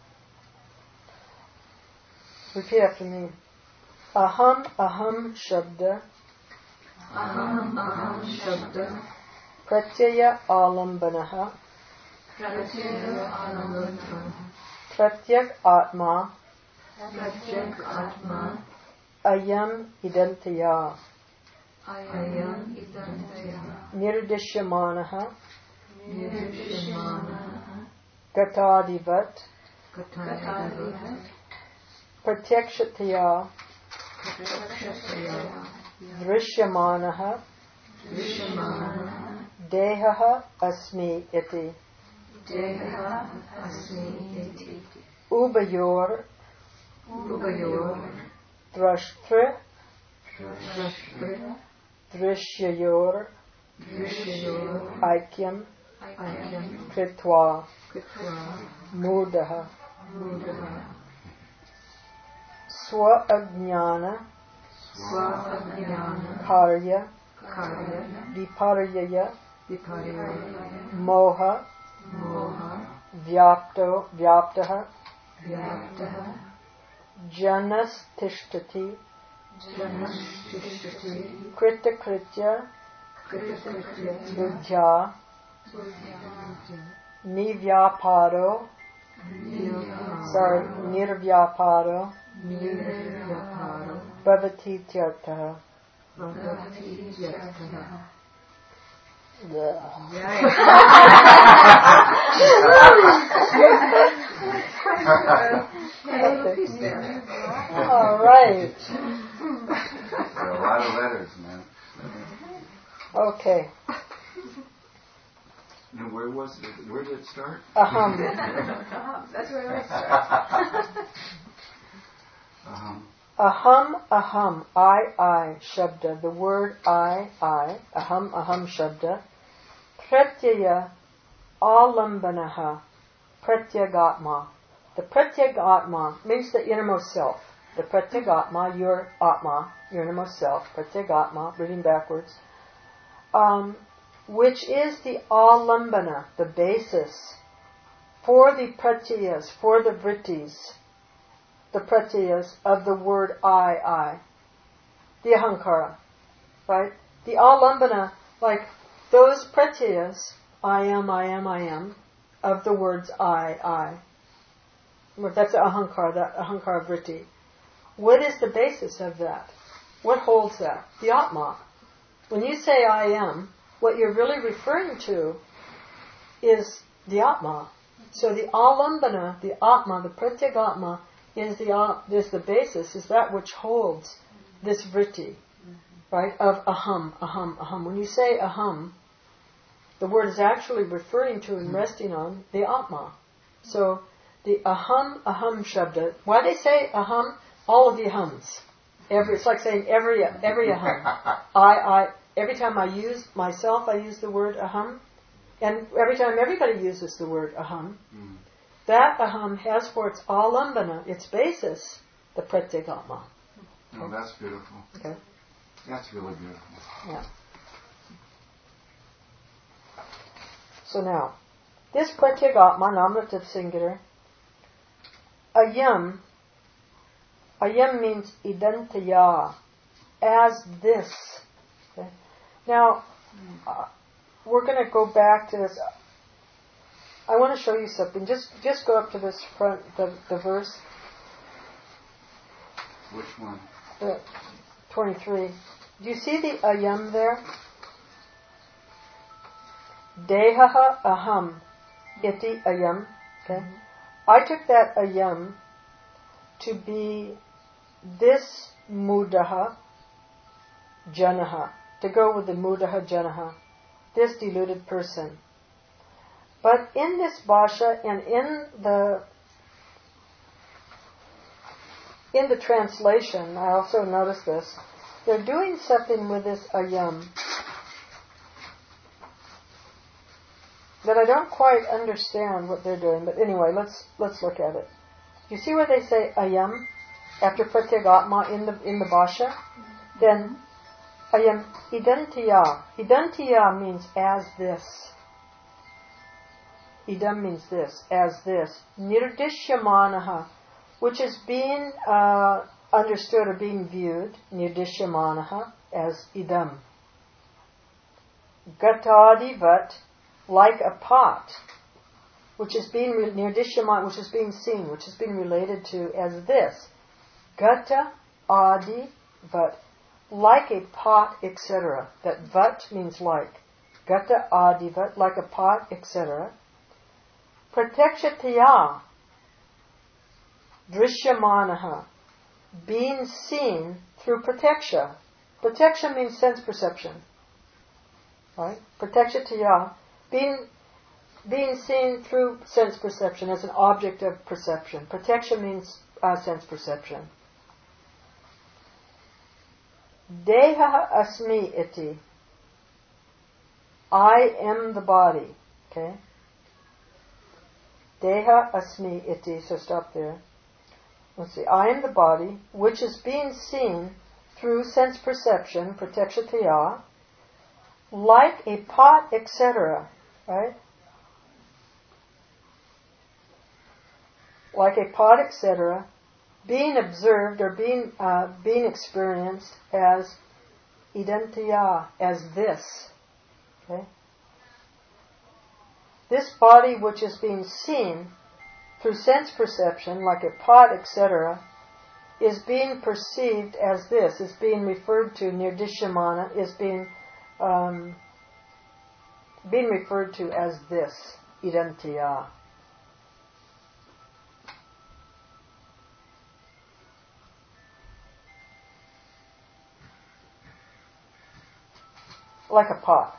Repeat after me. Aham shabda. Aham shabda. Pratyaya alambanaha. Pratyaya alambanaha. Pratyak atma. Pratyak atma. Ayam idantaya. Ayam idantaya. Nirdishyamanaha. Nirdishyamanaha. Gatadivat. Gatadivat. Pratyakshataya. Pratyakshaya. Drishyamanaha. Drishyamanaha. Dehaha asmi iti. Deha asmi iti. Ubayor. Ubayor. Drashtra. Drashtra. Drishyayor. Drishyayor. Aikyam. Aikyam. Kritva. Kritva. Mudaha. Mudaha. Swa ajnana. Swa-ajnana. Karya. Karya. Viparyaya. Viparya. Moha. Moha. Vyaptaha. Vyaptaha. Janas tishtati. Janashtishti. Krita kritya. Kritakritya. Buddhya. Nivyaparo. Nirvyaparo. Nirvyaparo. Bhavati tyartaha. Bhavati yataha. All right. There are a lot of letters, man. Okay. And where was it? Where did it start? Aham. That's where I start. Aham, I, shabda, the word I, aham shabda, pratyaya alambanaha, pratyagatma. The pratyagatma means the innermost self. The pratyagatma, your atma, your innermost self, pratyagatma, reading backwards, which is the alambana, the basis for the pratyayas, for the vrittis, the pratyayas of the word I, the ahankara, right? The alambana, like those pratyayas, I am, of the words I. That's the ahankara vritti. What is the basis of that? What holds that? The atma. When you say I am, what you're really referring to is the atma. So the alambana, the atma, the pratyagatma, is the basis, is that which holds this vritti, right, of aham. When you say aham, the word is actually referring to and resting on the atma. So the aham shabda, why they say aham? All of the ahams. It's like saying every aham. I, every time I use myself, I use the word aham. And every time everybody uses the word aham, that aham has for its alambana, its basis, the pratyagatma. Oh, that's beautiful. Okay. That's really beautiful. Yeah. So now, this pratyagatma, nominative singular, ayam means idantaya, as this. Okay? Now, we're going to go back to this. I want to show you something. Just go up to this front, the verse. Which one? 23. Do you see the ayam there? Dehaha aham iti ayam. Okay. I took that ayam to be this mudaha janaha, to go with the mudaha janaha, this deluded person. But in this bhasha and in the translation, I also noticed this, they're doing something with this ayam that I don't quite understand what they're doing. But anyway, let's look at it. You see where they say ayam after pratyagatma in the bhasha? Then ayam idantiya. Idantiya means as this. Idam means this, as this. Nirdishyamanaha, which is being understood or being viewed, nirdishyamanaha, as idam. Gatadivat, like a pot, which is being nirdishyaman, which is being seen, which is being related to as this. Gata adi vat, like a pot, etc. That vat means like. Gata adi vat, like a pot, etc. Pratyakshatiya, drishyamanaha, being seen through pratyaksha. Pratyaksha means sense perception. Right? Pratyakshatiya, being seen through sense perception as an object of perception. Pratyaksha means sense perception. Deha asmi iti. I am the body. Okay? Deha asmi iti. So stop there. Let's see. I am the body, which is being seen through sense perception, pratyakshatiya, like a pot, etc. Right? Like a pot, etc., being observed or being experienced as idantiya, as this. Okay? This body which is being seen through sense perception, like a pot, etc., is being perceived as this, is being referred to, nirdishyamana, is being referred to as this, idantiya. Like a pot.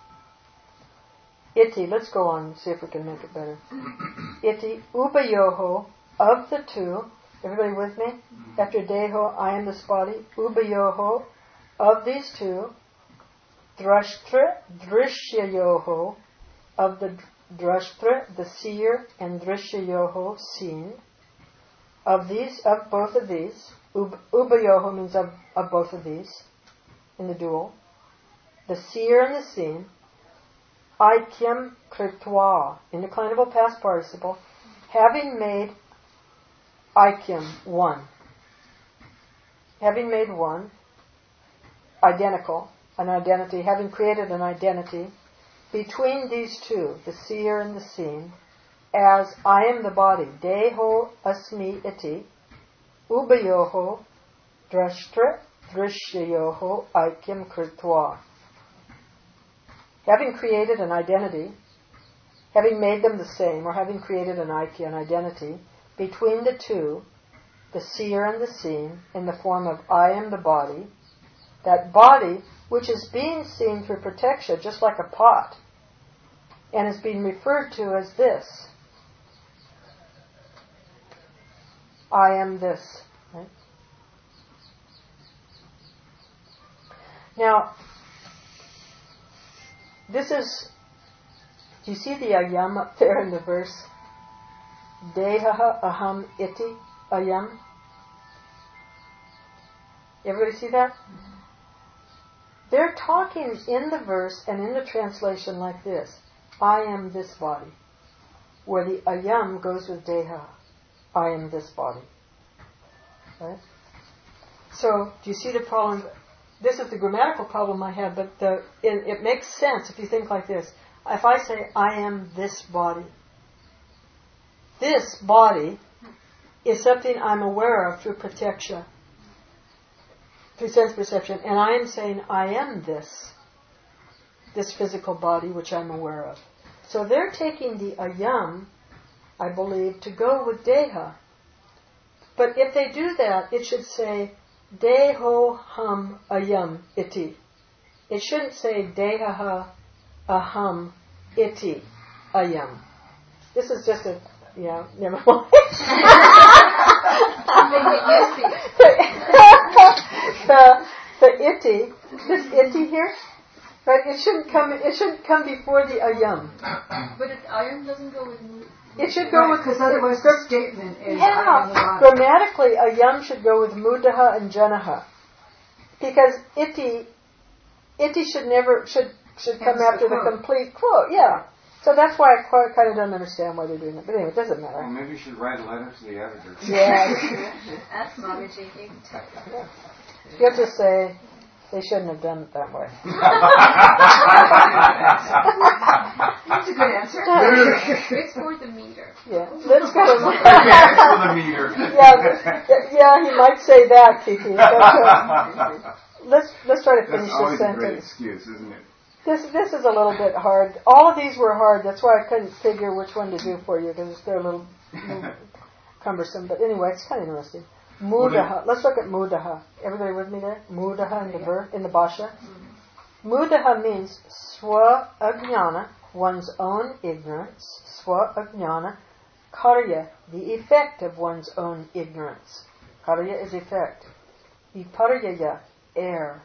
Iti, let's go on and see if we can make it better. Iti ubayoho, of the two, everybody with me? After deho, I am this body. Ubayoho, of these two. Drashtra, drishyayoho, of the drashtra, the seer, and drishyayoho, seen. Of both of these. Ubayoho means of both of these, in the dual. The seer and the seen, aikyam kritva, in the declinable past participle, having made aikyam, one. Having made one, identical, an identity, having created an identity between these two, the seer and the seen, as I am the body, deho asmi iti, ubayoho drashtra drishyayoho aikyam kritva. Having created an identity, having made them the same, or having created an aikya, an identity, between the two, the seer and the seen, in the form of I am the body, that body which is being seen through pratyaksha, just like a pot, and is being referred to as this. I am this. Right? Now, this is, do you see the ayam up there in the verse? Dehaha aham iti ayam. Everybody see that? They're talking in the verse and in the translation like this. I am this body. Where the ayam goes with deha. I am this body. Right? So, do you see the problem? This is the grammatical problem I have, but it makes sense if you think like this. If I say, I am this body is something I'm aware of through pratyaksha. through sense perception, and I am saying I am this physical body which I'm aware of. So they're taking the ayam, I believe, to go with deha. But if they do that, it should say deho ham ayam iti. It shouldn't say dehaha aham iti ayam. This is just a, never mind. the iti, this iti here, right? It shouldn't come before the ayam. But ayam doesn't go with mu. It should go with, because otherwise the statement is grammatically ayam should go with mudaha and janaha, because iti should come after the complete quote. Yeah. So that's why I kind of don't understand why they're doing it. But anyway, it doesn't matter. Well, maybe you should write a letter to the editor. Yeah. That's Mommy cheeky. Yeah. You'll just say they shouldn't have done it that way. That's a good answer. It's for the meter. Yeah. Let's go. It's for the meter. Yeah, he might say that, Kiki. Let's try to finish That's always this a great sentence. excuse, isn't it? This is a little bit hard. All of these were hard. That's why I couldn't figure which one to do for you, because they're a little cumbersome. But anyway, it's kind of interesting. Mudaha. Let's look at mudaha. Everybody with me there? Mudaha in the verb, in the bhasha. Mudaha means swa ajnana, one's own ignorance. Swa ajnana. Karya, the effect of one's own ignorance. Karya is effect. Viparyaya, error.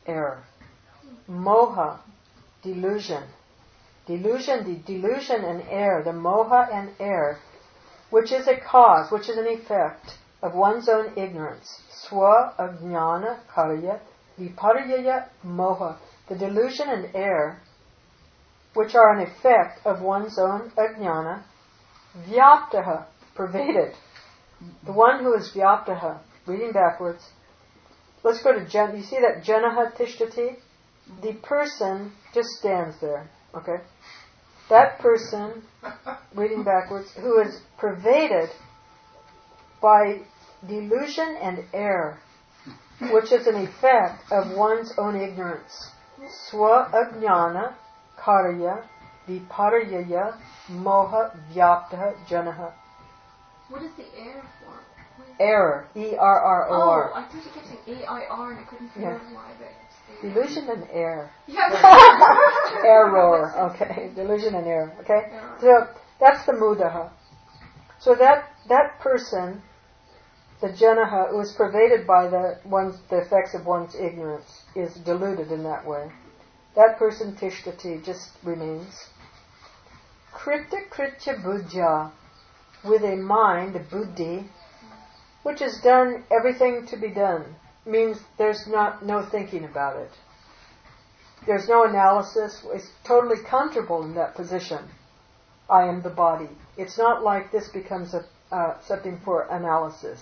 Moha, delusion. The delusion and error, the moha and error, which is a cause, which is an effect of one's own ignorance. Swa ajnana karya viparyaya moha. The delusion and error, which are an effect of one's own ajnana, vyaptaha, pervaded. The one who is vyaptaha, reading backwards. Let's go to Jan. You see that janaha tishtati? The person just stands there. Okay? That person, reading backwards, who is pervaded by delusion and error, which is an effect of one's own ignorance. Swa ajnana karya viparyaya moha vyaptaha janaha. What is the error for? Error. E-R-R-O-R. Oh, I thought you kept saying A-I-R and I couldn't figure out why. But Delusion and error. yeah. Error. Okay. Delusion and error. Okay. So that's the mudaha. So that person, the janaha, who is pervaded by the effects of one's ignorance, is deluded in that way. That person, tishtati, just remains. Krita kritya buddhya, with a mind, buddhi, which has done everything to be done, means there's no thinking about it. There's no analysis. It's totally comfortable in that position. I am the body. It's not like this becomes something for analysis.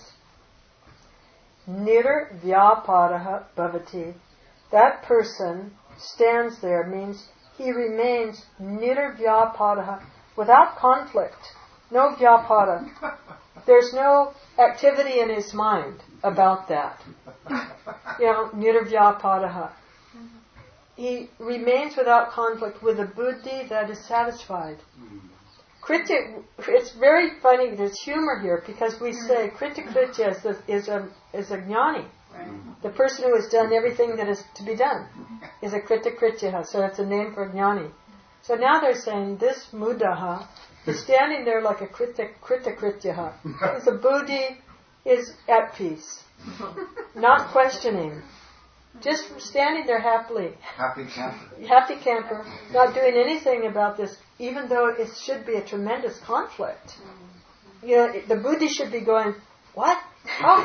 Nirvyapadaha bhavati. That person stands there means he remains nirvyapadaha, without conflict. No vyapada. There's no activity in his mind about that. Nirvyapadaha. He remains without conflict with a buddhi that is satisfied. Kritya, it's very funny, there's humor here, because we say Kritya Kritya is a jnani. The person who has done everything that is to be done is a Kritya Kritya, so it's a name for jnani. So now they're saying this mudaha is standing there like a Kritya Kritya. The buddhi is at peace, not questioning. Just standing there happily. Happy camper, not doing anything about this, even though it should be a tremendous conflict. The buddhi should be going, what? How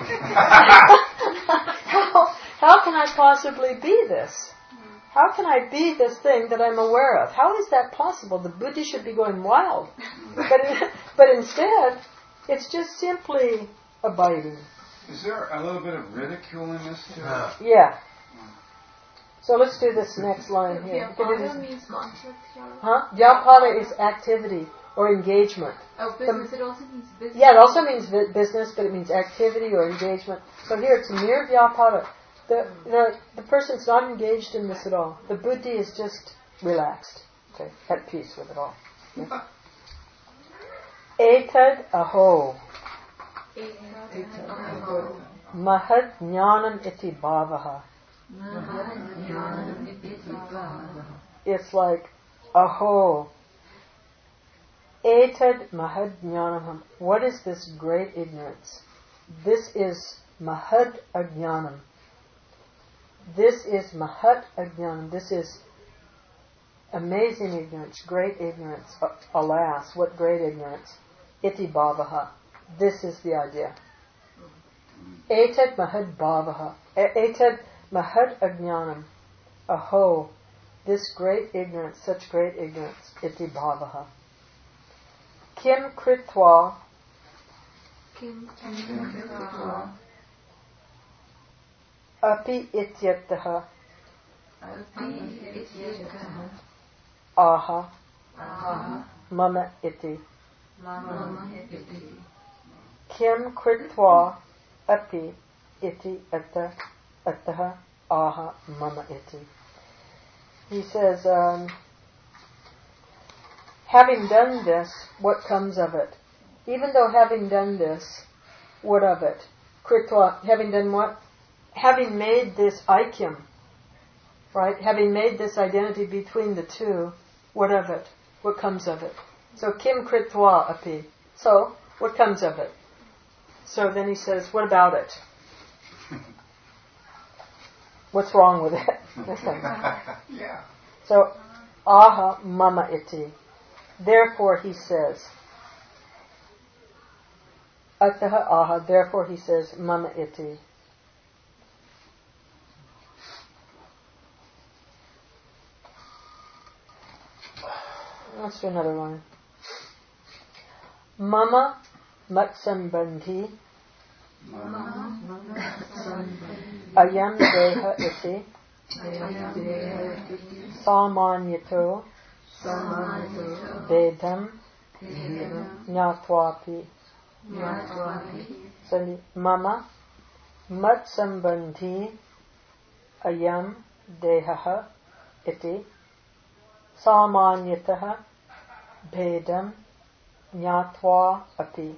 can I possibly be this? How can I be this thing that I'm aware of? How is that possible? The buddhi should be going wild. But instead, it's just simply abiding. Is there a little bit of ridicule in this too? Yeah. So let's do this next line here. Vyapada means conflict. Vyapada is activity or engagement. Oh, business. It also means business. Yeah, it also means business, but it means activity or engagement. So here it's mere vyapada. The person's not engaged in this at all. The buddhi is just relaxed, okay, at peace with it all. Yeah. Etad aho. Mahad jnanam iti bhavaha. It's like, aho. Etad mahad jnanam. What is this great ignorance? This is mahad ajnanam. This is mahat ajnanam. This is amazing ignorance, great ignorance. Alas, what great ignorance. Iti bhavaha. This is the idea. Etad mahad bhavaha. Etad mahad ajnanam. Aho. This great ignorance, such great ignorance. Iti bhavaha. Kim kritva. Api ityataha. Aha. Mama iti. Kim kritva api iti ataha aha mama iti. He says, having done this, what comes of it? Even though having done this, what of it? Kritva, having done what? Having made this aikyam, right? Having made this identity between the two, what of it? What comes of it? So, kim kritva api. So, what comes of it? So then he says, what about it? What's wrong with it? Yeah. So, aha mama iti. Therefore he says, ataha aha, therefore he says, mama iti. Let's do another one. Mama matsambandhi ayam deha iti samanyato vedam nyatvapi. So mama matsambandhi ayam deha iti samanyataha bhedam nyatva api.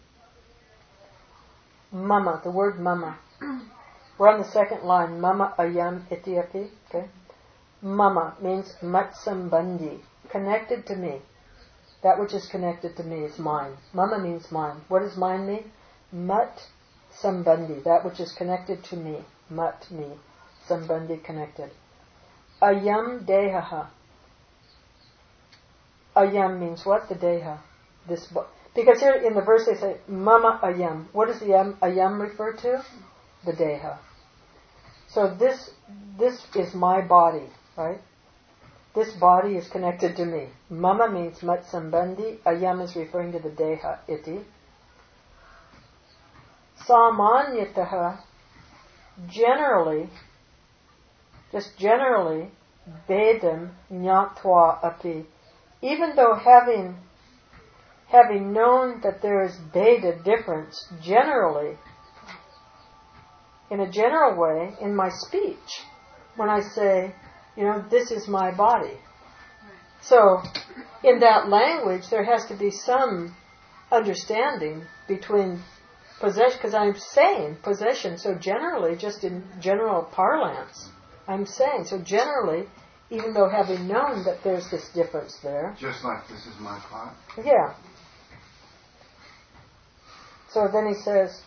Mama, the word mama. We're on the second line. Mama ayam iti api. Okay. Mama means matsambandhi, connected to me. That which is connected to me is mine. Mama means mine. What does mine mean? Mat sambandhi, that which is connected to me. Mat, me. Sambandhi, connected. Ayam dehaha. Ayam means what? The deha. Because here in the verse they say, mama ayam. What does the ayam refer to? The deha. So this is my body, right? This body is connected to me. Mama means matsambandhi. Ayam is referring to the deha, iti. Samanyataha, generally, just generally, vedam nyatva api. Even though having known that there is beta difference, generally, in a general way, in my speech, when I say, this is my body. So, in that language, there has to be some understanding between possession, because I'm saying possession, so generally, just in general parlance, I'm saying, so generally, even though having known that there's this difference there. Just like this is my pot? Yeah. So then he says,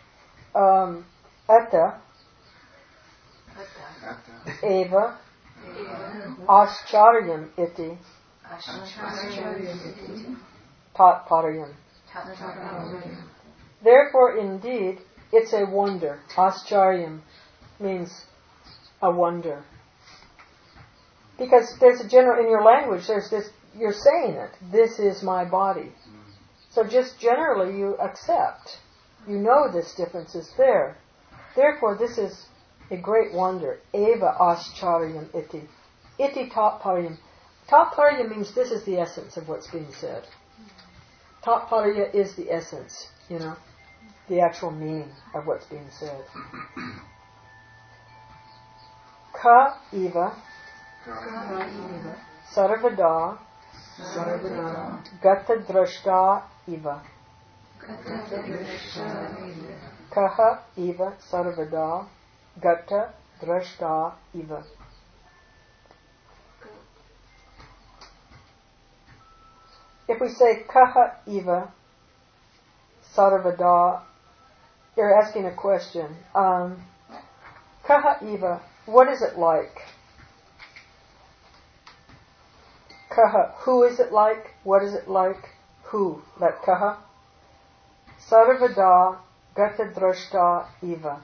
Atta eva ascharyam iti tatparyam. Therefore, indeed, it's a wonder. Ascharyam means a wonder. Because there's a general, in your language, there's this, you're saying it, this is my body. So just generally you accept. You know this difference is there. Therefore, this is a great wonder. Eva ascharyam iti. Iti tatparyam. Tatparya means this is the essence of what's being said. Tatparya is the essence, the actual meaning of what's being said. Ka Eva Sarvada Gata Drashta Eva. Kaha Eva Sarvada Gata Drashta Eva. If we say Kaha Eva Sarvada, you're asking a question. Kaha Eva, what is it like? Kaha, who is it like? What is it like? Who? That kaha. Sarvada Gata Drashta Eva.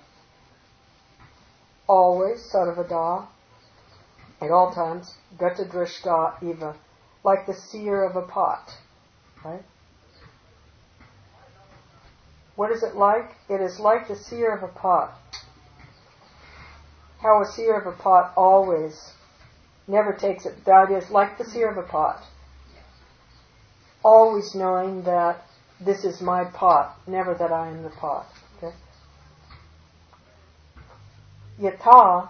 Always, Sarvada, at all times, Gata Drashta Eva. Like the seer of a pot. Right? What is it like? It is like the seer of a pot. How a seer of a pot always never takes it. That is like the seer of a pot. Always knowing that this is my pot, never that I am the pot. Okay? Yata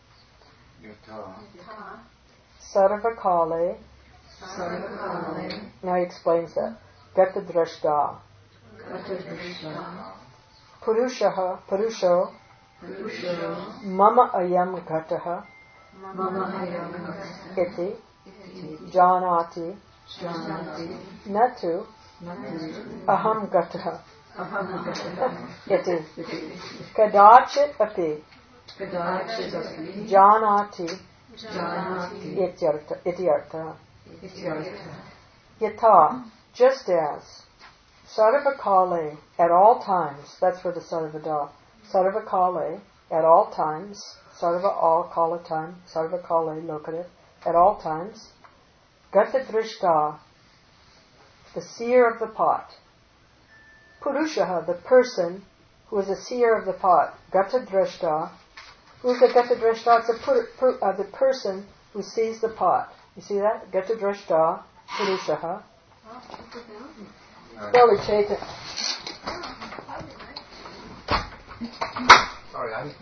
Sarvakale. Now he explains that. Gata Drashta. Purusho Mama Ayam Gataha Iti Janati Natu Aham Gataha Iti Kadachit Api Janati Ityartha. Yata, just as Sarvakale at all times, that's for the Sarvada. Sarvakale at all times, Sarva all kala time, Sarvakale locative, at all times. Gata Drishta, the seer of the pot. Purushaha, the person who is a seer of the pot. Gata Drishta. Who's the Gata Drishta? It's the person who sees the pot. You see that? Gata Drashta, Purushaha. Slowly take it. Sorry, I'm...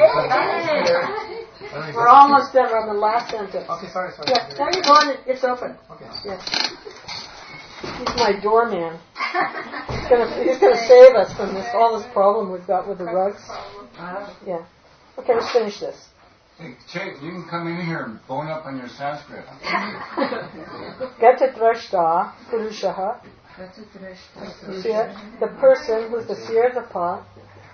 We're almost done. We're on the last sentence. Okay, sorry. Yeah, now you're going. It's open. Okay. Yeah. He's my doorman. He's gonna save us from all this problem we've got with the rugs. Yeah. Okay, let's finish this. Hey, Chase, you can come in here and bone up on your Sanskrit. Gata Drashta, Purushaha. See it? The person who's the seer of the pot.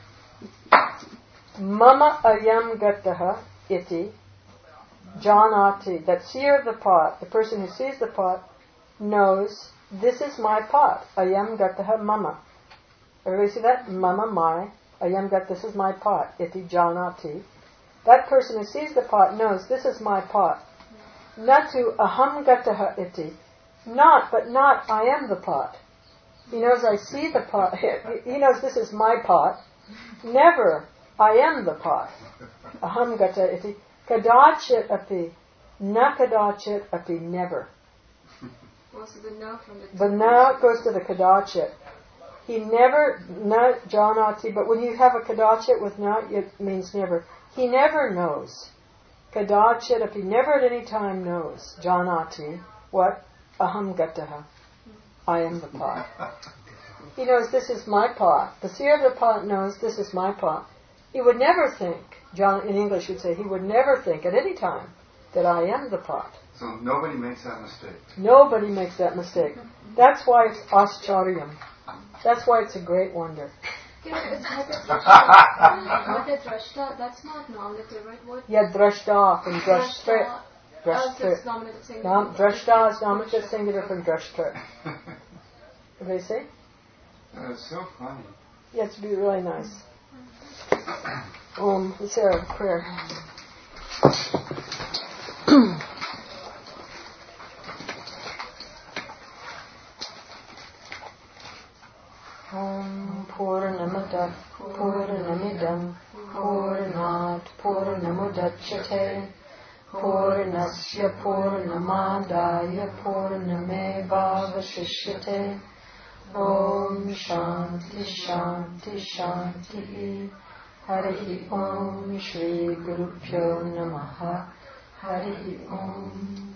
Mama Ayam Gataha Iti Janati. That seer of the pot, the person who sees the pot, knows this is my pot. Ayam Gataha Mama. Everybody see that? Mama, my. Ayam Gat, this is my pot. Iti Janati. That person who sees the pot knows this is my pot. Natu aham gataha iti. Not, but not I am the pot. He knows I see the pot. He knows this is my pot. Never I am the pot. Aham gata iti. Kadachit api. Na kadachit api. Never. Also the na from the... The na goes to the kadachit. He never, na janati, but when you have a kadachit with na, it means never. He never knows. Kadachit api, never at any time knows. Janati, what? Aham gataha. I am the pot. He knows this is my pot. The seer of the pot knows this is my pot. He would never think, John in English would say, he would never think at any time that I am the pot. So nobody makes that mistake. Nobody makes that mistake. That's why it's Ascharyam. That's why it's a great wonder. It's Drashta, that's not nominative, right? What? Yeah, drashta from drashtra. It's nominative singular. Drashta is nominative singular from drashtra. Everybody see? It's so funny. Yeah, it's be really nice. Let's say our prayer. Purnamada Purnamidam Purnat Purnamudachyate Purnasya Purnamadaya Purnamevavashishyate Om Shanti Shanti Shanti Harihi Om Shri Guru Pyo Namaha. Harihi Om.